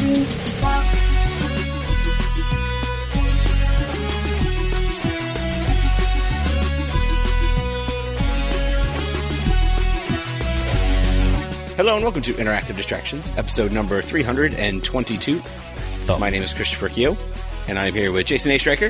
Hello and welcome to Interactive Distractions, episode number 322. Thup. My name is Christopher Keogh, and I'm here with Jason A. Stryker.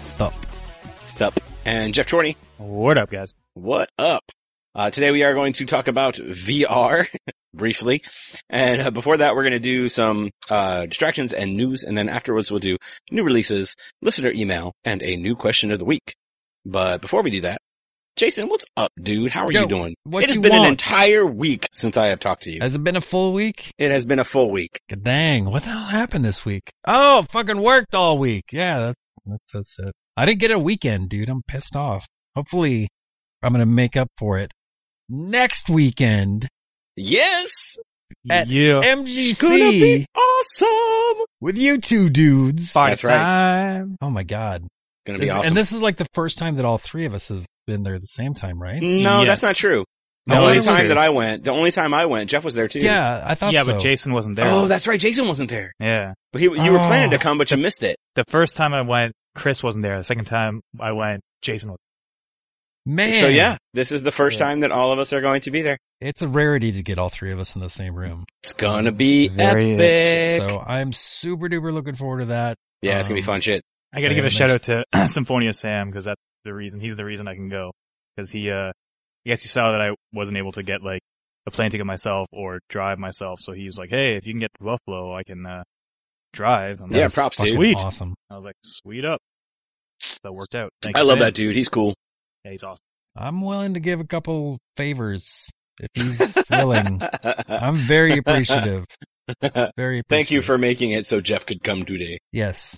Thup. And Jeff Chorney. What up, guys? What up? Today we are going to talk about VR, briefly. And before that, we're going to do some distractions and news, and then afterwards we'll do new releases, listener email, and a new question of the week. But before we do that, Jason, what's up, dude? How are you doing? It has been an entire week since I have talked to you. Has it been a full week? It has been a full week. God dang, what the hell happened this week? Oh, fucking worked all week. Yeah, that's it. I didn't get a weekend, dude. I'm pissed off. Hopefully, I'm gonna make up for it next weekend. Yes! At Yeah. MGC. It's gonna be awesome! With you two dudes. That's right. Time. Oh my god. Gonna be awesome. And this is like the first time that all three of us have been there at the same time, right? No, Yes. that's not true. The No, only it's time true. that I went, Jeff was there too. Yeah, I thought Yeah, so. but Jason wasn't there. Oh, that's right. Jason wasn't there. Yeah. But you were planning to come, but you missed it. The first time I went, Chris wasn't there. The second time I went, Jason was. Man. So yeah, this is the first time that all of us are going to be there. It's a rarity to get all three of us in the same room. It's gonna be Very epic. So I'm super duper looking forward to that. Yeah, it's gonna be fun shit. I gotta Yeah, give a it shout out to Symphonia Sam, because that's the reason. He's the reason I can go. Because I guess he saw that I wasn't able to get like a plane ticket myself or drive myself. So he was like, hey, if you can get to Buffalo, I can, drive. I'm Yeah, like, props, dude. Sweet. Awesome. I was like, sweet up. That worked out. Thank I you, love Sam. that dude. He's cool. Yeah, he's awesome. I'm willing to give a couple favors if he's willing. I'm very appreciative. Very appreciative. Thank you for making it so Jeff could come today. Yes.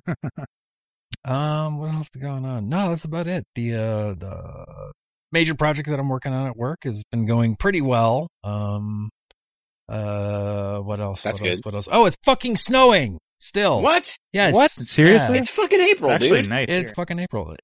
What else is going on? No, that's about it. The major project that I'm working on at work has been going pretty well. What else? That's good. What else? Oh, it's fucking snowing still. What? Yes. What? Seriously? Yeah. It's fucking April, It's actually dude. nice. It's here. fucking April.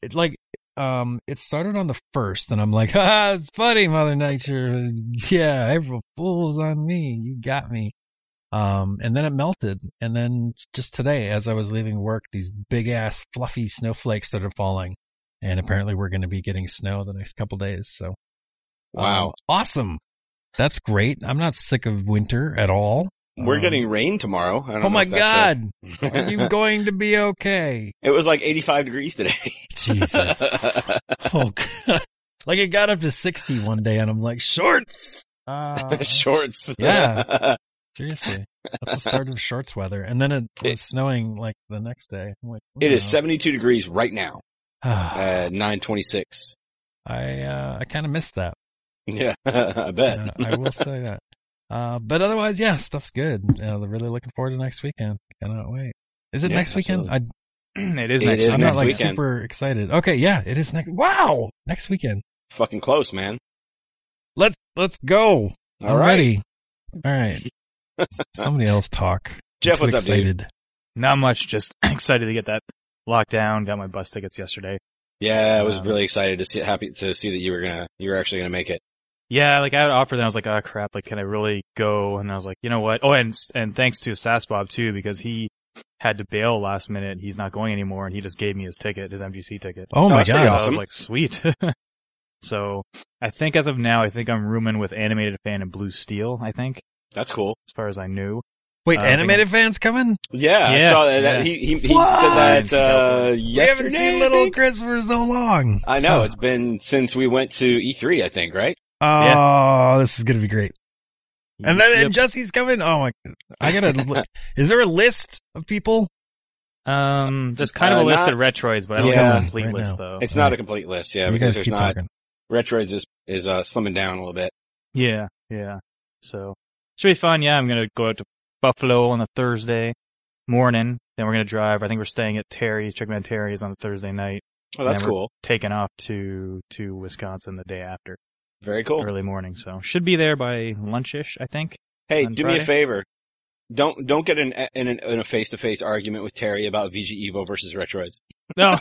It started on the 1st, and I'm like, ah, it's funny, Mother Nature. Yeah, April Fool's on me. You got me. And then it melted. And then just today, as I was leaving work, these big ass fluffy snowflakes started falling. And apparently we're going to be getting snow the next couple days. So, Wow. Awesome. That's great. I'm not sick of winter at all. We're getting rain tomorrow. I don't Oh know my if that's God. Are you going to be okay? It was like 85 degrees today. Jesus. Oh, God. Like it got up to 60 one day and I'm like, shorts. Shorts. Yeah. Seriously. That's the start of shorts weather. And then it was snowing like the next day. I'm like, It is 72 degrees right now I at 9:26. kind of missed that. Yeah, I bet. I will say that. But otherwise, yeah, stuff's good. They're really looking forward to next weekend. Cannot wait. Is it Yeah, next weekend? It is It next is week. I'm next not like weekend. super excited. Okay, yeah, it is next. Wow, next weekend. Fucking close, man. Let's go. All I'm right. ready. All right. Somebody else talk. Jeff, I'm too what's up, dude? excited. Not much. Just excited to get that locked down. Got my bus tickets yesterday. Yeah, I was really excited to see, happy to see that you were actually gonna make it. Yeah, like I had offered them. I was like, oh crap, like can I really go? And I was like, you know what? Oh, and thanks to Sasbob too, because he had to bail last minute. He's not going anymore, and he just gave me his ticket, his MGC ticket. Oh my that's pretty God. So I awesome. was like, sweet. So I think as of now, I think I'm rooming with Animated Fan and Blue Steel. I think That's cool. as far as I knew. Wait, I animated fans coming? Yeah, I Yeah, saw that. yeah. He What? said that We yesterday. haven't seen I Little think? Chris for so long. I know it's been since we went to E3, I think, right? Oh, this is gonna be great. And then Yep. and Jesse's coming. Oh my! I gotta. look. Is there a list of people? There's kind of a list not- of Retroids, but I don't Yeah. have a complete Right list now. though. It's not a complete list, yeah, you because guys there's keep not talking. Retroids is slimming down a little bit. Yeah. So should be fun. Yeah, I'm gonna go out to Buffalo on a Thursday morning. Then we're gonna drive. I think we're staying at Terry's, Chickman Terry's on a Thursday night. Oh, that's And we're cool. Taking off to Wisconsin the day after, Very cool. early morning. So should be there by lunchish, I think. Hey, on do me a Friday? favor. Don't get in a face-to-face argument with Terry about VG Evo versus Retroids. No,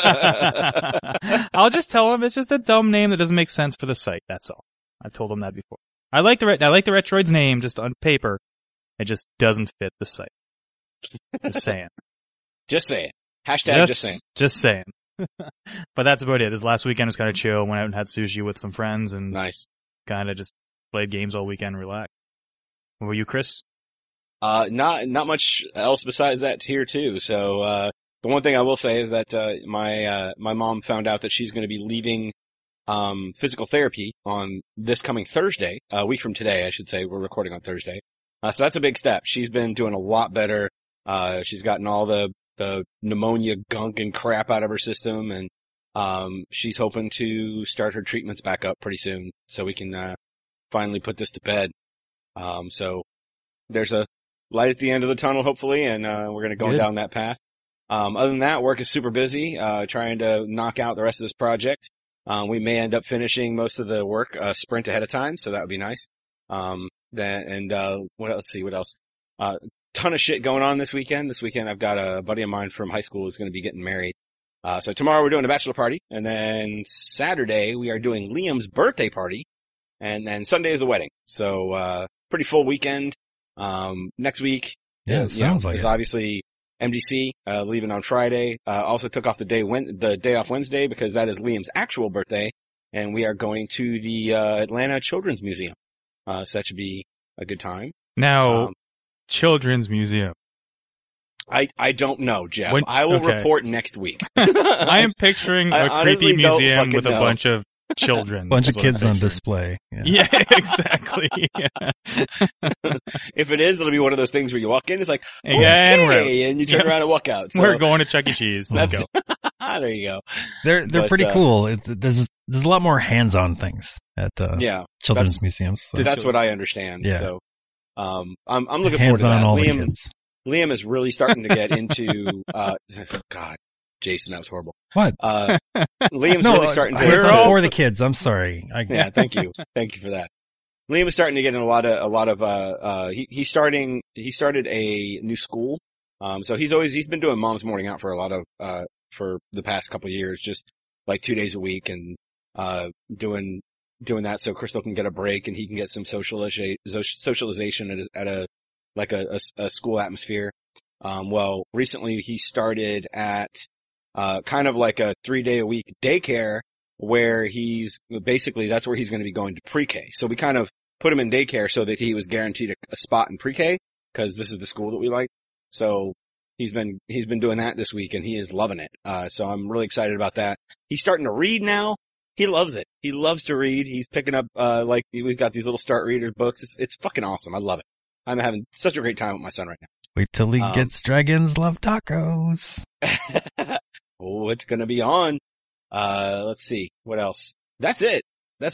I'll just tell him it's just a dumb name that doesn't make sense for the site. That's all. I told him that before. I like the Retroids name just on paper. It just doesn't fit the site. Just saying. Just say it. Hashtag just saying. Just saying. But that's about it. This last weekend was kind of chill. Went out and had sushi with some friends and Nice. kind of just played games all weekend, relaxed. What were you, Chris? Not much else besides that here too. So, the one thing I will say is that, my mom found out that she's going to be leaving, physical therapy on this coming Thursday, a week from today, I should say. We're recording on Thursday. So that's a big step. She's been doing a lot better. She's gotten all the pneumonia gunk and crap out of her system, and she's hoping to start her treatments back up pretty soon so we can finally put this to bed. So there's a light at the end of the tunnel, hopefully, and we're going to go down that path. Other than that, work is super busy, trying to knock out the rest of this project. We may end up finishing most of the work a sprint ahead of time, so that would be nice. Let's see what else. Ton of shit going on this weekend. This weekend I've got a buddy of mine from high school who's going to be getting married. So tomorrow we're doing a bachelor party, and then Saturday we are doing Liam's birthday party, and then Sunday is the wedding. So, pretty full weekend. Next week. Yeah, it sounds like is it. obviously MDC, leaving on Friday. Also took off the day off Wednesday because that is Liam's actual birthday, and we are going to the, Atlanta Children's Museum. So that should be a good time. Now, Children's Museum. I don't know, Jeff. I will report next week. I am picturing a creepy museum with a bunch of children. Bunch of kids on display. Yeah, exactly. Yeah. If it is, it'll be one of those things where you walk in, it's like, yeah, okay, and you turn around and walk out. So we're going to Chuck E. Cheese. Let's go. There you go. They're pretty cool. There's a lot more hands-on things at children's museums. So. That's what I understand. Yeah. So I'm looking forward to that. All the kids. Liam is really starting to get into God, Jason, that was horrible. What? Liam's really starting to for the kids. I'm sorry. Yeah, thank you. Thank you for that. Liam is starting to get in a lot of he started a new school. So he's been doing Mom's Morning Out for a lot of for the past couple of years, just like 2 days a week, and doing that so Crystal can get a break and he can get some socialization at a school atmosphere. Well, recently he started at kind of like a 3-day-a-week daycare where that's where he's going to be going to pre-K. So we kind of put him in daycare so that he was guaranteed a spot in pre-K because this is the school that we like. So he's been doing that this week and he is loving it. So I'm really excited about that. He's starting to read now. He loves it. He loves to read. He's picking up, we've got these little start reader books. It's fucking awesome. I love it. I'm having such a great time with my son right now. Wait till he gets Dragons Love Tacos. Oh, it's gonna be on. Let's see. What else? That's it.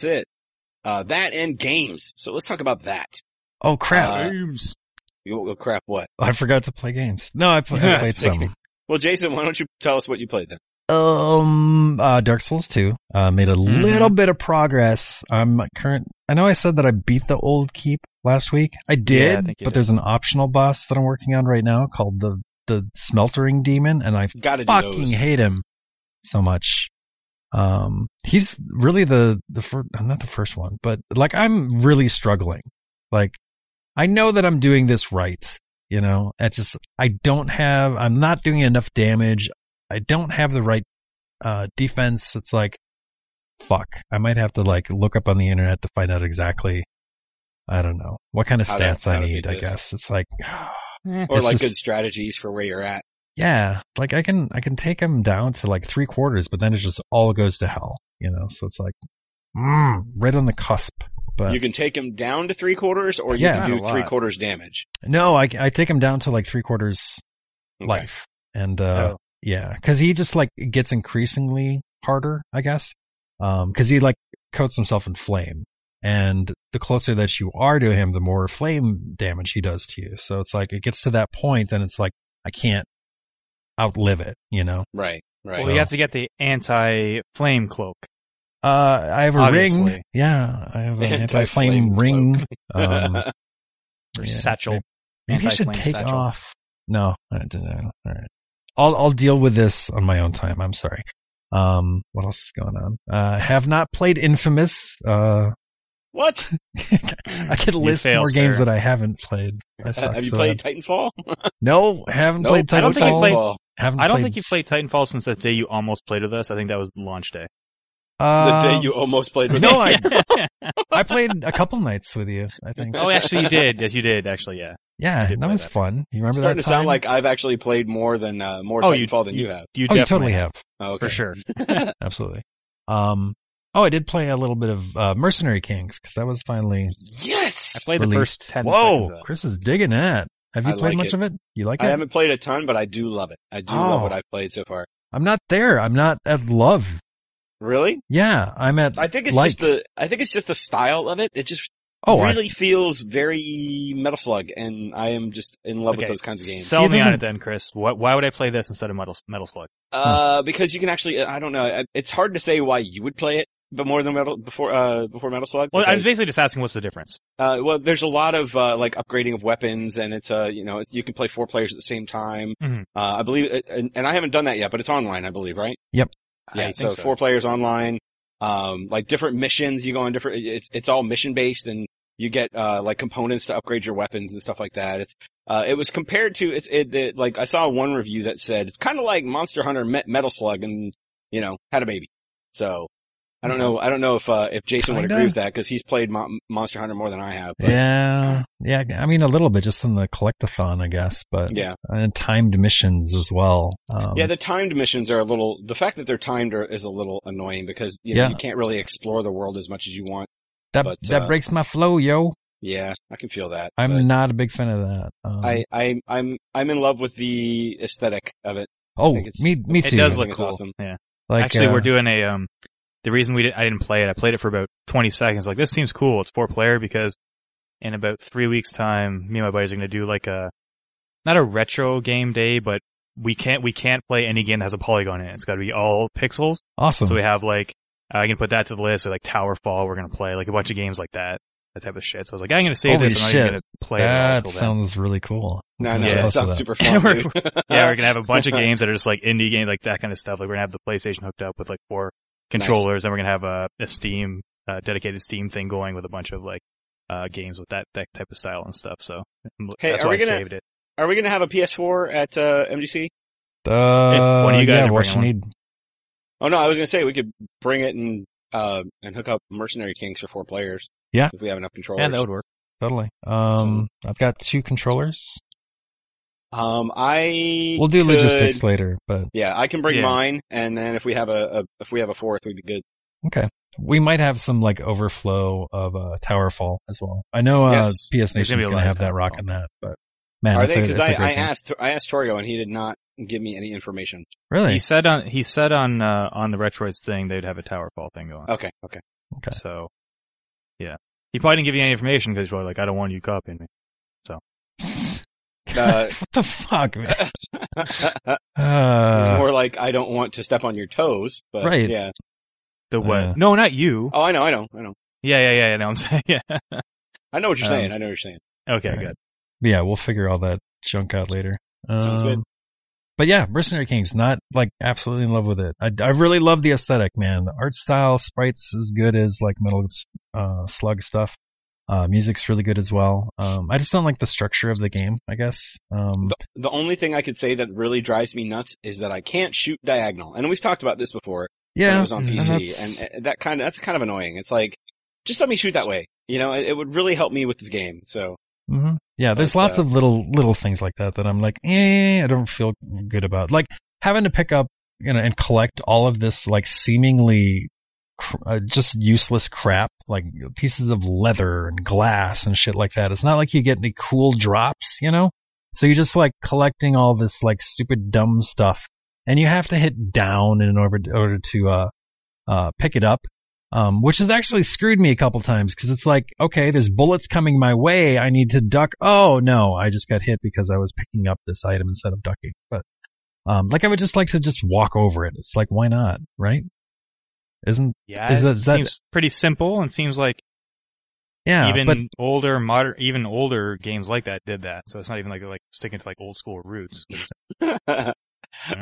That and games. So let's talk about that. Oh, crap. Games. Crap, what? I forgot to play games. No, I played some. Well, Jason, why don't you tell us what you played then? Dark Souls 2. Made a little bit of progress. I know I said that I beat the Old Keep last week. I did, but there's an optional boss that I'm working on right now called the Smeltering Demon, and I fucking hate him so much. He's really not the first one, but like I'm really struggling. Like I know that I'm doing this right, you know. I'm not doing enough damage. I don't have the right defense. It's like, fuck. I might have to like look up on the internet to find out exactly, I don't know, what kind of stats I need, I guess. It's like, or like good strategies for where you're at. Yeah. Like I can take him down to like 3/4, but then it just all goes to hell, you know? So it's like, right on the cusp. But you can take him down to 3/4 or you can do 3/4 damage. No, I take him down to like 3/4 life. And, yeah, cause he just like gets increasingly harder, I guess. Cause he like coats himself in flame, and the closer that you are to him, the more flame damage he does to you. So it's like, it gets to that point and it's like, I can't outlive it, you know? Right. Well, you have to get the anti-flame cloak. I have a ring. Yeah, I have an anti-flame ring. Satchel. Maybe I should take off. No, I didn't. All right. I'll deal with this on my own time. I'm sorry. What else is going on? Have not played Infamous. Well, What? I could list fail, more games sir. that I haven't played. I suck Have you so played bad. Titanfall? No, haven't Nope, played Titanfall. I don't think I played- Haven't I don't played think you played Titanfall since that day you almost played with us. I think that was launch day. The day you almost played with no, us. I played a couple nights with you, I think. Oh, actually, you did. Yes, you did. Actually, yeah. Yeah, I did that play was that. fun. You remember Starting that to sound time? like I've actually played more Titanfall than you have. You Oh, you definitely totally have. Oh, okay. for sure. Absolutely. Oh, I did play a little bit of Mercenary Kings because that was finally Yes. I played the released. first 10 seconds Whoa, of it. Chris is digging that. Have you I played like much it. of it? You like I it? haven't played a ton, but I do love it. I do love what Oh. I've played so far. I'm not there. I'm not at love. Really? Yeah, I'm at. I think it's like. just the style of it. It just Oh, really feels very Metal Slug, and I am just in love with Okay, those kinds of games. See, Sell it me on doesn't- it then, Chris. Why would I play this instead of Metal Slug? Because you can actually, I don't know, it's hard to say why you would play it, but more than before Metal Slug. Well, I'm because, basically just asking what's the difference. well, there's a lot of, like upgrading of weapons, and it's, you can play 4 players at the same time. Mhm. I believe, and I haven't done that yet, but it's online, I believe, right? Yep. Yeah, I so think 4 players online, like different missions, you go on different, it's all mission based, and you get, like components to upgrade your weapons and stuff like that. It was compared to, like I saw one review that said it's kind of like Monster Hunter met Metal Slug and, had a baby. So, I don't know if Jason would Kinda. agree with that because he's played Monster Hunter more than I have. But, Yeah. I mean, a little bit just in the collectathon, I guess, but Yeah. and timed missions as well. Yeah, the timed missions are the fact that they're timed is a little annoying because, Yeah. you can't really explore the world as much as you want. that but, breaks my flow, yo. Yeah, I can feel that. I'm but not a big fan of that. I'm in love with the aesthetic of it. Oh, think it's- me It too. does I look think it's cool. awesome. Yeah. Like, Actually, we're doing the reason I didn't play it, I played it for about 20 seconds. Like, this seems cool. It's 4-player because in about 3 weeks time, me and my buddies are going to do like not a retro game day, but we can't play any game that has a polygon in it. It's got to be all pixels. awesome. So we have like, I can put that to the list. Like Towerfall, we're going to play like a bunch of games like that type of shit. So I was like, I'm going to save Holy this. I'm not shit. even going to play it all That until then. sounds really cool. No, I'm no, Yeah. that jealous of sounds that. super fun, We're- dude. Yeah, we're gonna have a bunch of games that are just like indie games, like that kind of stuff. Like we're gonna have the PlayStation hooked up with like 4 controllers, and we're gonna have a Steam, dedicated Steam thing going with a bunch of like, games with that type of style and stuff. So Hey, that's are why we I gonna- saved it. Are we going to have a PS4 at MGC? If one of you guys yeah, are what you bringing need. Oh no, I was going to say we could bring it and hook up Mercenary Kings for 4 players. Yeah. If we have enough controllers. Yeah, that would work. Totally. I've got 2 controllers. We'll We'll do logistics later, but Yeah, I can bring Yeah. mine, and then if we have a 4th, we'd be good. okay. We might have some like overflow of Towerfall as well. I know Yes. PS There's gonna Nation's be a gonna lot have of that Towerfall. rocking that, but man, Are it's they? a- Because it's a I great game. asked Torio, and he did not give me any information. Really? He said on the Retroids thing they'd have a Towerfall thing going. Okay. Okay. So, yeah, he probably didn't give you any information because he's probably like, I don't want you copying me. Uh, what the fuck, man? It's more like I don't want to step on your toes, but Right. yeah. The what? Uh. No, not you. Oh, I know. Yeah. No, I'm saying, yeah. I know what you're saying. Um, I know what you're saying. Okay, Alright. good. Yeah, we'll figure all that junk out later. Sounds good. But yeah, Mercenary Kings, not like absolutely in love with it. I really love the aesthetic, man. The art style, sprites as good as like Metal Slug stuff. Music's really good as well. I just don't like the structure of the game, I guess. The only thing I could say that really drives me nuts is that I can't shoot diagonal. And we've talked about this before when Yeah. it was on and PC, and that's kind of annoying. It's like, just let me shoot that way. It would really help me with this game. So, Mm-hmm. Yeah, there's But, lots of little things like that I'm like, I don't feel good about. Like having to pick up, and collect all of this like seemingly just useless crap, like pieces of leather and glass and shit like that. It's not like you get any cool drops, So you're just like collecting all this like stupid dumb stuff, and you have to hit down in order to pick it up. Which has actually screwed me a couple times because it's like, okay, there's bullets coming my way. I need to duck. Oh no, I just got hit because I was picking up this item instead of ducking. But, like I would just like to just walk over it. It's like, why not? Right? Yeah, Is it that- seems pretty simple and seems like Yeah, even but older games like that did that. So it's not even like sticking to like old school roots. I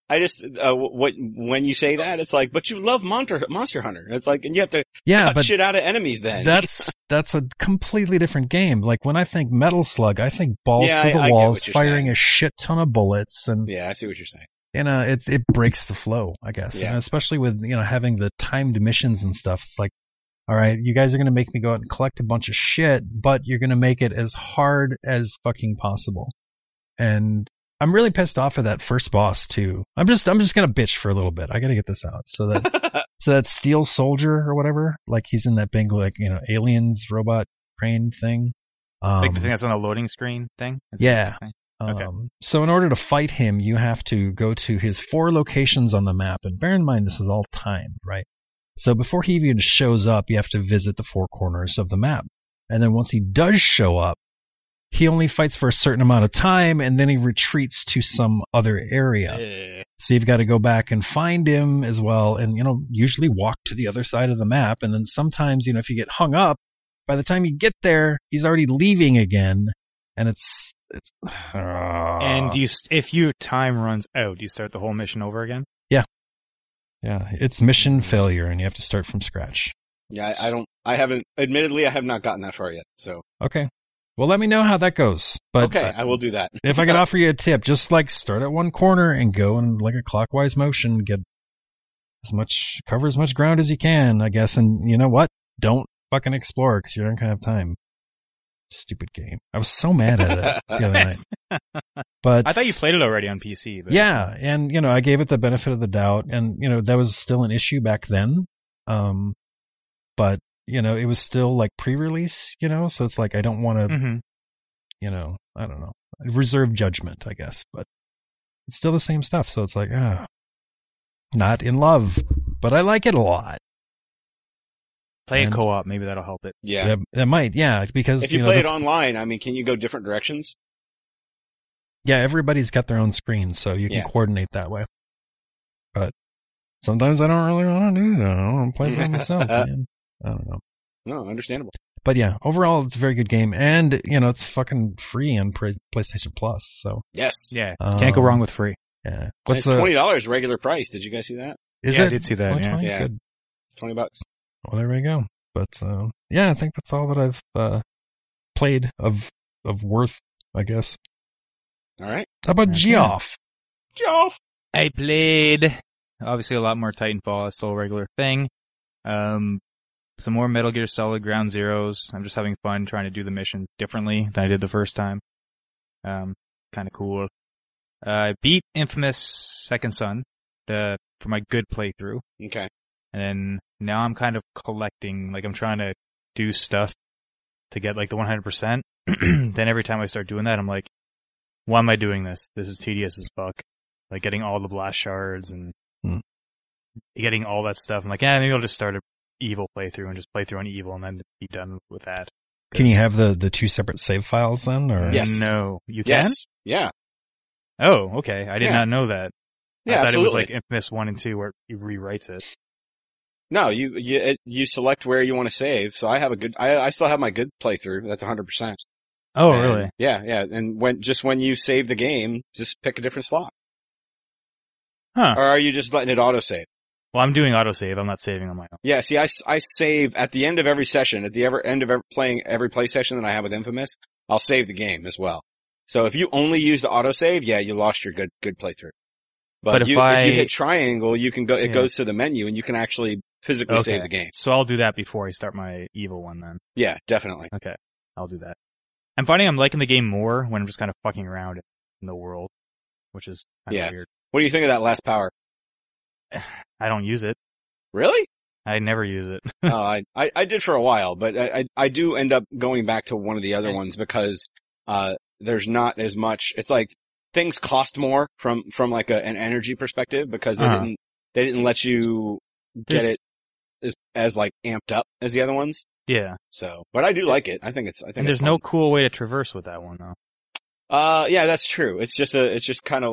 I just, when you say that, it's like, but you love Monster Hunter. It's like, and you have to Yeah, cut but shit out of enemies then. that's a completely different game. Like when I think Metal Slug, I think balls Yeah, to the I get walls, what you're firing saying. a shit ton of bullets, and Yeah, I see what you're saying. it breaks the flow, I guess. Yeah. And especially with having the timed missions and stuff. It's like, all right, you guys are gonna make me go out and collect a bunch of shit, but you're gonna make it as hard as fucking possible. And I'm really pissed off at that first boss too. I'm just gonna bitch for a little bit. I gotta get this out. So that Steel Soldier or whatever, like he's in that big aliens robot crane thing. Like the thing that's on the loading screen thing? Yeah. Okay. So in order to fight him, you have to go to his 4 locations on the map, and bear in mind this is all timed, right? So before he even shows up, you have to visit the 4 corners of the map. And then once he does show up, he only fights for a certain amount of time, and then he retreats to some other area. So you've got to go back and find him as well, and usually walk to the other side of the map. And then sometimes, if you get hung up, by the time you get there, he's already leaving again, and it's. And if your time runs out, do you start the whole mission over again? Yeah, it's mission failure, and you have to start from scratch. Yeah, I have not gotten that far yet, so. Okay. Well, let me know how that goes. But okay, I will do that. If I could offer you a tip, just start at one corner and go in a clockwise motion, get cover as much ground as you can, I guess. And you know what? Don't fucking explore because you're not gonna have time. Stupid game. I was so mad at it the other night. But I thought you played it already on PC. But yeah, and I gave it the benefit of the doubt, and that was still an issue back then. But it was still pre-release, so it's I don't want to, I don't know, reserve judgment, I guess, but it's still the same stuff. So it's not in love, but I like it a lot. Play it co-op, maybe that'll help it. Yeah. That might, because if you play it online, can you go different directions? Yeah, everybody's got their own screen, so you can coordinate that way. But sometimes I don't really want to do that. I want to play by myself, man. I don't know. No, understandable. But yeah, overall, it's a very good game, and it's fucking free on PlayStation Plus. So yes, yeah, can't go wrong with free. Yeah, it's $20 regular price. Did you guys see that? Is it? I did see that. Yeah, Good. It's $20. Well, there we go. But I think that's all that I've played of worth, I guess. All right. How about Geoff? Geoff. I played obviously a lot more Titanfall. It's still a regular thing. Some more Metal Gear Solid Ground Zeroes. I'm just having fun trying to do the missions differently than I did the first time. Kind of cool. I beat Infamous Second Son for my good playthrough. Okay. And then now I'm kind of collecting, I'm trying to do stuff to get the 100%. Then every time I start doing that, I'm like, why am I doing this? This is tedious as fuck. Getting all the blast shards and getting all that stuff. I'm like, maybe I'll just start a Evil playthrough and just play through on Evil and then be done with that. Can you have the 2 separate save files then? Or? Yes. No. You can? Yes. Yeah. Oh, okay. I did not know that. Yeah, I thought absolutely. it was Infamous 1 and 2 where he rewrites it. No, you select where you want to save. So I still have my good playthrough. That's 100%. Oh, really? Yeah. And when you save the game, just pick a different slot. Huh. Or are you just letting it autosave? Well, I'm doing autosave. I'm not saving on my own. Yeah, see, I save at the end of every session, at the end of every play session that I have with Infamous, I'll save the game as well. So if you only use the autosave, you lost your good playthrough. But if you hit triangle, you can go, it goes to the menu and you can actually physically save the game. So I'll do that before I start my Evil one then. Yeah, definitely. Okay. I'll do that. I'm finding I'm liking the game more when I'm just kind of fucking around in the world, which is kind of weird. What do you think of that last power? I don't use it. Really? I never use it. Oh, I did for a while, but I do end up going back to one of the other ones because, there's not as much, it's things cost more from an energy perspective because they didn't let you get it as amped up as the other ones. Yeah. So, but I do like it. I think and there's no cool way to traverse with that one though. Yeah, that's true. It's just kind of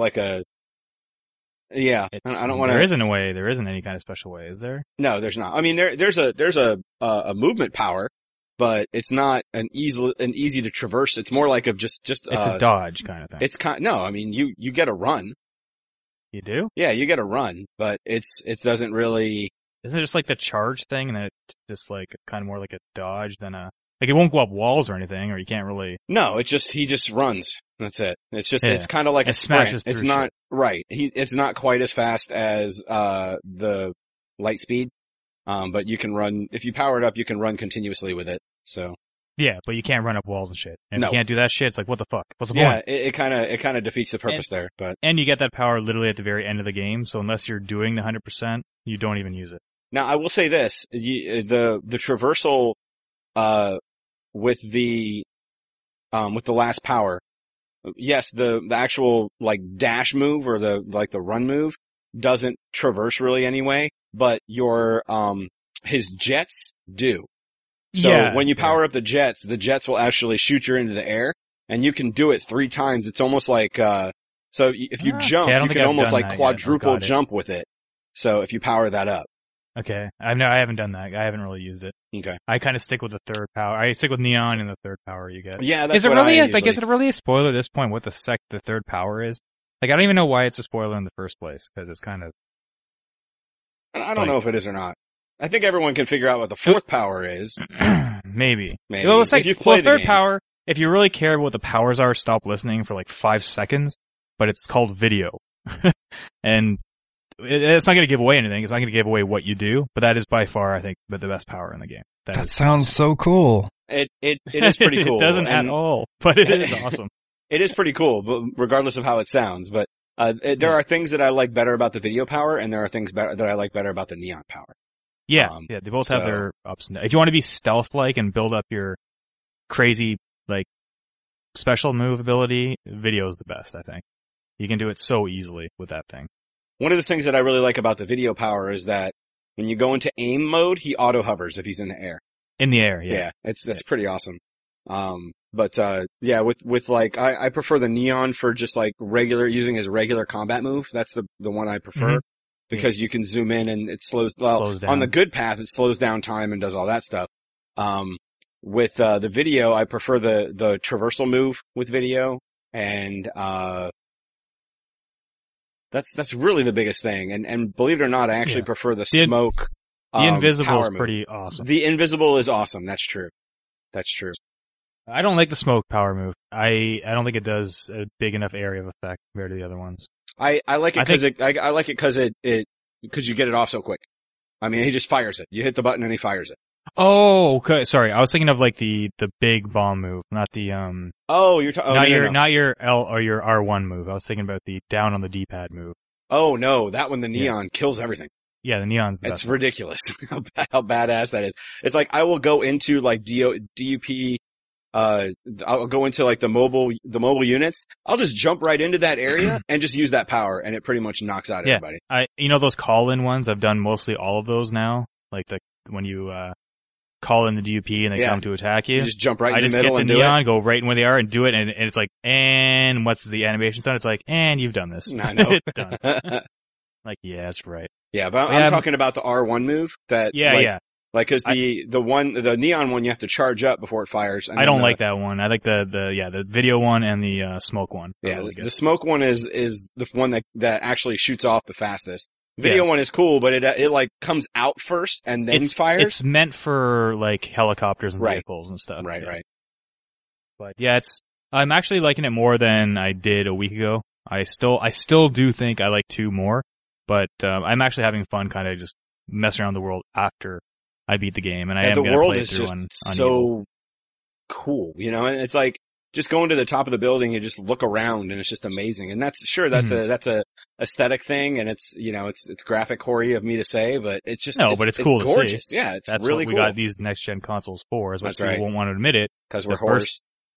yeah. I don't want to. There isn't a way. There isn't any kind of special way, is there? No, there's not. I mean, there's a movement power, but it's not an easy to traverse. It's more just. It's a dodge kind of thing. It's no. I mean, you get a run. You do? Yeah, you get a run, but it doesn't really. Isn't it just like the charge thing, and then it's just like kind of more like a dodge than a like it won't go up walls or anything, or you can't really. No, he just runs. That's it. It's just Yeah. it's kind of like It a sprint. smashes It's through not shit. right. It's not quite as fast as the light speed. But you can run if you power it up. You can run continuously with it. So Yeah, but you can't run up walls and shit. And No. if you can't do that shit, it's like what the fuck? What's the yeah, point? it kind of defeats the purpose there. But And you get that power literally at the very end of the game, so unless you're doing the 100%, you don't even use it. now I will say this: the traversal with the last power. Yes, the actual like dash move or the run move doesn't traverse really anyway, but your his jets do. So Yeah, when you power up the jets will actually shoot you into the air, and you can do it 3 times. It's almost like so if you jump, okay, I don't you think can I've almost done like that yet. quadruple Got it. jump with it. So if you power that up, Okay, I haven't done that. I haven't really used it. okay, I kind of stick with the third power. I stick with neon and the third power you get. yeah, that's Is it what really I like? Is usually- it really a spoiler at this point? What the third power is? Like, I don't even know why it's a spoiler in the first place because it's kind of. I don't know if it is or not. I think everyone can figure out what the fourth power is. Maybe. Maybe. Well, it's like If you've played the third game. power. If you really care about what the powers are, stop listening for like 5 seconds. But it's called video, and it's not going to give away anything. It's not going to give away what you do. But that is by far, I think, the best power in the game. That sounds so cool. It is pretty cool. It doesn't at and all, but it is awesome. It is pretty cool, but regardless of how it sounds. But there are things that I like better about the video power, and there are things that I like better about the neon power. Yeah, yeah, they both have their ups and downs. If you want to be stealth-like and build up your crazy, like, special move ability, video is the best, I think. You can do it so easily with that thing. One of the things that I really like about the video power is that when you go into aim mode, he auto hovers if he's in the air. In the air, yeah. Yeah, it's pretty awesome. But yeah, with like, I prefer the neon for just like using his regular combat move. That's the one I prefer. Mhm. Because you can zoom in and it slows down. On the good path, it slows down time and does all that stuff. With the video, I prefer the traversal move with video, and that's really the biggest thing. And believe it or not, I actually prefer the smoke. The invisible power is move. pretty awesome. The invisible is awesome. That's true. I don't like the smoke power move. I don't think it does a big enough area of effect compared to the other ones. I like it because I like it because you get it off so quick. I mean, he just fires it. You hit the button and he fires it. Oh, okay. Sorry, I was thinking of like the big bomb move, not the Oh, you're talking. not your L or your R1 move. I was thinking about the down on the D-pad move. Oh no, that one, the neon kills everything. Yeah, the neon's the It's best. ridiculous how badass that is. It's like I will go into like DUP. I'll go into like the mobile units. I'll just jump right into that area and just use that power, and it pretty much knocks out everybody. Those call-in ones. I've done mostly all of those now. Like when you call in the DUP and they come to attack you. You just jump right in the just middle get and to do neon, it. go right in where they are and do it, and it's like, and what's the animation sound? It's like, and you've done this. I know. It's done. Like, yeah, that's right. Yeah, but I'm talking about the R1 move. Like, cause the neon one you have to charge up before it fires. And I don't like that one. I like the video one and the smoke one. Yeah, really the smoke one is the one that actually shoots off the fastest. Video one is cool, but it like comes out first and then fires. It's meant for like helicopters and vehicles and stuff. Right, right. But yeah, I'm actually liking it more than I did a week ago. I still do think I like 2 more, but I'm actually having fun kind of just messing around the world after I beat the game, and I am the gonna world play is through just on so Evil. cool, you know. And it's like just going to the top of the building and just look around, and it's just amazing. And that's a aesthetic thing, and it's it's graphic horror of me to say, but it's just but it's cool, gorgeous. to see. Yeah, that's really what we cool. got these next gen consoles for. As much That's as right. people won't want to admit it, because we're whores.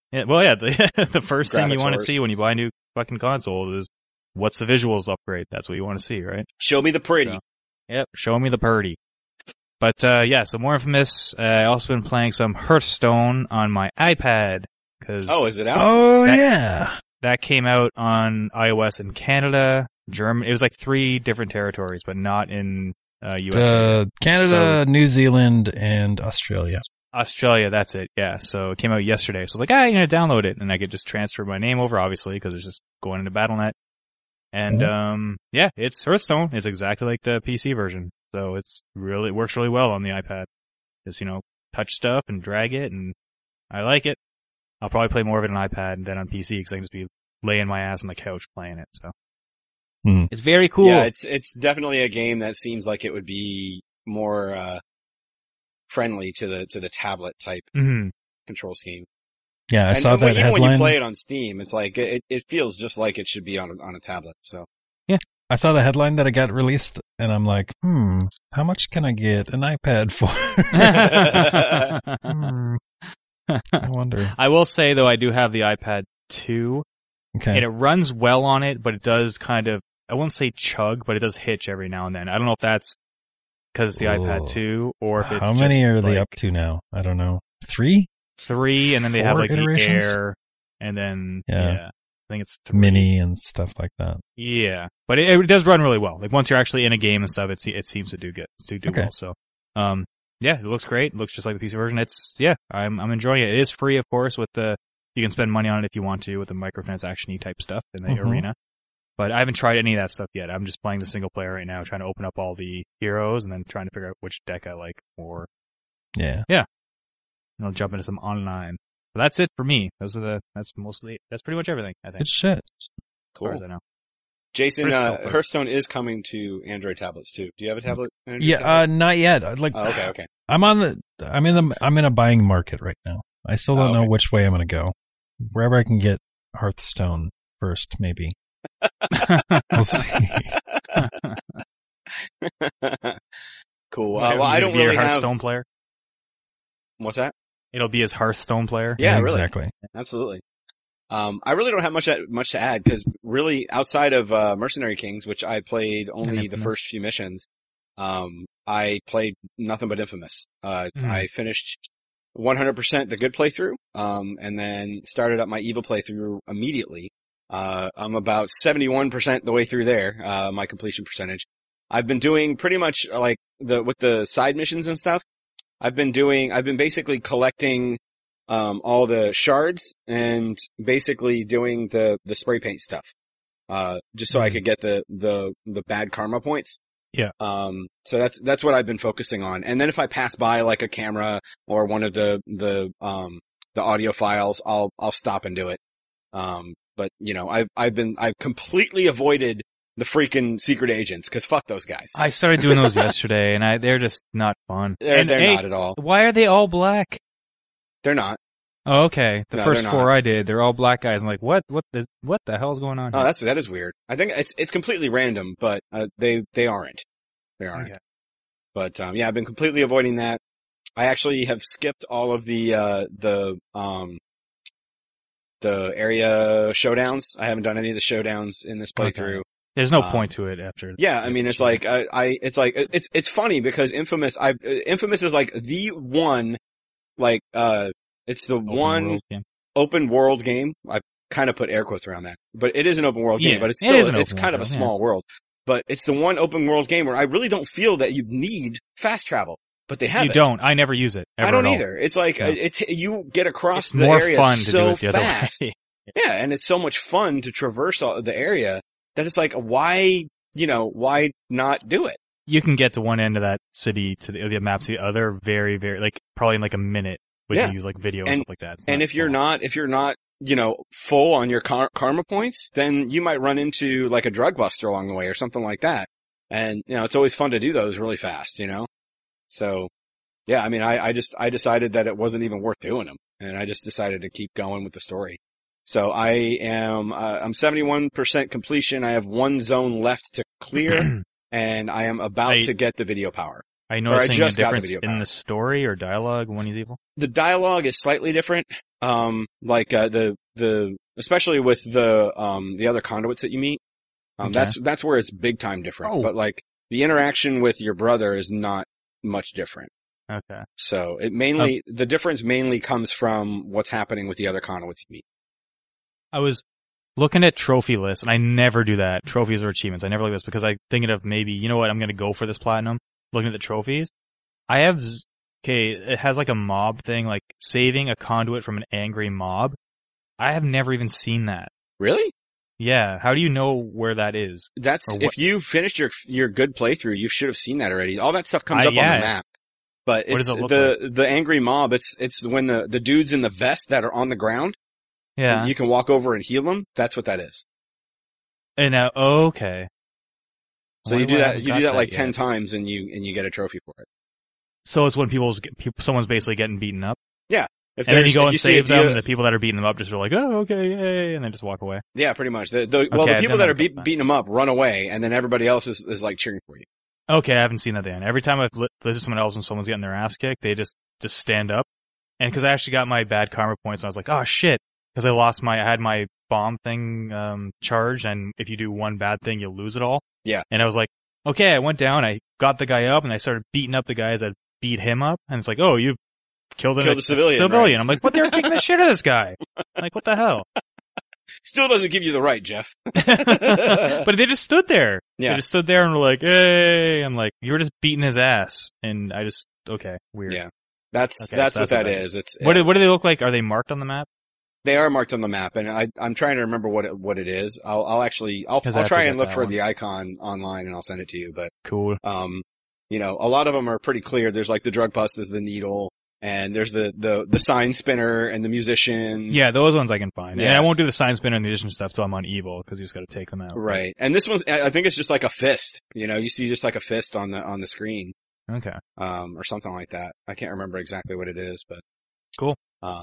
The first thing you want to whores. see when you buy a new fucking console is what's the visuals upgrade. That's what you want to see, right? Show me the pretty. So, yep, show me the purdy. But so more Infamous. I also been playing some Hearthstone on my iPad. Is it out? Oh, yeah. That came out on iOS in Canada, Germany. It was like 3 different territories, but not in US. Canada, New Zealand, and Australia. Australia, that's it. Yeah. So it came out yesterday. So I was like, I'm going to download it. And I could just transfer my name over, obviously, because it's just going into Battle.net. And yeah, it's Hearthstone. It's exactly like the PC version, so it works really well on the iPad. Just touch stuff and drag it, and I like it. I'll probably play more of it on iPad than on PC because I can just be laying my ass on the couch playing it. So it's very cool. Yeah, it's definitely a game that seems like it would be more friendly to the tablet type control scheme. Yeah, I saw that even headline. when you play it on Steam, it's like it feels just like it should be on a tablet. So yeah, I saw the headline that it got released, and I'm like, how much can I get an iPad for? I wonder. I will say though, I do have the iPad 2, Okay. and it runs well on it, but it does kind of, I won't say chug, but it does hitch every now and then. I don't know if that's because it's the iPad 2, or if it's how many just are they like up to now? I don't know. 3? 3, and then they have 4 like iterations? the Air, and then Yeah. I think it's 3. Mini and stuff like that. Yeah, but it does run really well. Like once you're actually in a game and stuff, it seems to do good, Okay. well. So, yeah, it looks great. It looks just like the PC version. I'm enjoying it. It is free, of course, you can spend money on it if you want to with the microtransaction-y type stuff in the arena. But I haven't tried any of that stuff yet. I'm just playing the single player right now, trying to open up all the heroes and then trying to figure out which deck I like more. Yeah. And I'll jump into some online. But that's it for me. That's pretty much everything, I think. Good shit. As far as I know. Jason, Hearthstone. Hearthstone is coming to Android tablets too. Do you have a tablet? Not yet. Okay. I'm in a buying market right now. I still don't know which way I'm going to go. Wherever I can get Hearthstone first, maybe. We'll see. Cool. Well, I don't really have Hearthstone player. What's that? It'll be his Hearthstone player. Yeah, exactly. Really. Absolutely. I really don't have much to add because really outside of Mercenary Kings, which I played only the first few missions, I played nothing but Infamous. I finished 100% the good playthrough, and then started up my evil playthrough immediately. I'm about 71% the way through there, my completion percentage. I've been doing pretty much like with the side missions and stuff. I've been basically collecting, all the shards and basically doing the spray paint stuff, just so I could get the bad karma points. Yeah. So that's what I've been focusing on. And then if I pass by like a camera or one of the audio files, I'll stop and do it. But I've completely avoided the freaking secret agents because fuck those guys. I started doing those yesterday and they're just not fun. They're not at all. Why are they all black? They're not. Oh, okay. The first they're 4 not. I did, they're all black guys. I'm like, what the hell's going on here? Oh, that is weird. I think it's completely random, but, they aren't. They aren't. Okay. But, I've been completely avoiding that. I actually have skipped all of the area showdowns. I haven't done any of the showdowns in this playthrough. Okay. There's no point to it after. Yeah, I mean, it's funny because Infamous is like the one, like, it's the one open world game. I kind of put air quotes around that, but it is an open world game, but it's still, it's kind of a small world, but it's the one open world game where I really don't feel that you need fast travel, but they have it. You don't. I never use it. I don't either. It's like, you get across it's the more area fun so to do it the fast. Other way. Yeah, and it's so much fun to traverse the area that it's like, why not do it? You can get to one end of that city to the map to the other very, very, like, probably in like a minute. We can use like video and stuff like that. And if you're not, full on your karma points, then you might run into like a drug buster along the way or something like that. And, it's always fun to do those really fast, So, yeah, I mean, I decided that it wasn't even worth doing them. And I just decided to keep going with the story. So I'm 71% completion. I have one zone left to clear and I am about to get the video power. Are you noticing a difference in the story or dialogue when he's evil? The dialogue is slightly different. Especially with the other conduits that you meet. That's where it's big time different. But like the interaction with your brother is not much different. Okay. So the difference mainly comes from what's happening with the other conduits you meet. I was looking at trophy lists, and I never do that. Trophies or achievements. I never look at this because I'm thinking of maybe, you know what, I'm going to go for this platinum. Looking at the trophies. It has like a mob thing, like saving a conduit from an angry mob. I have never even seen that. Really? Yeah. How do you know where that is? That's, Or what- if you finished your good playthrough, you should have seen that already. All that stuff comes up on yeah. the map. But What it's does it look the angry mob, it's when the dudes in the vest that are on the ground, Yeah. you can walk over and heal them. That's what that is. And now, okay. So I you wonder do why I that, haven't you got do that like yet. 10 times and you get a trophy for it. So it's when someone's basically getting beaten up. If And then you go if and see a save them, deal- and the people that are beating them up just are like, oh, okay, yay, and then just walk away. Yeah, pretty much. The Okay, people then that I are get that. beating them up run away, and then everybody else is like cheering for you. Okay, I haven't seen that then. Every time I've listened to someone else and someone's getting their ass kicked, they just stand up. And cause I actually got my bad karma points, and I was like, oh shit, cause I had my bomb thing, charged, and if you do one bad thing, you'll lose it all. Yeah. And I was like, okay, I went down, I got the guy up, and I started beating up the guys that beat him up, and it's like, oh, you killed a civilian. Right? I'm like, what? They were kicking the shit out of this guy. Like, what the hell? Still doesn't give you the right, Jeff. But they just stood there. Yeah. They just stood there and were like, hey. I'm like, you were just beating his ass. And I just, okay, weird. Yeah. That's Okay, so what that is. It's What do they look like? Are they marked on the map? they are marked on the map, and I'm trying to remember what it is. I'll 'Cause I have to try get and look that for one. the icon online, and I'll send it to you. But Cool. you know, a lot of them are pretty clear. There's like the drug bust, there's the needle, and there's the sign spinner and the musician. Yeah, those ones I can find. Yeah. And I won't do the sign spinner and musician stuff till I'm on evil, because you just gotta take them out. Right. And this one's, I think it's just like a fist. You know, you see just like a fist on the screen. Okay. Or something like that. I can't remember exactly what it is, but. Cool.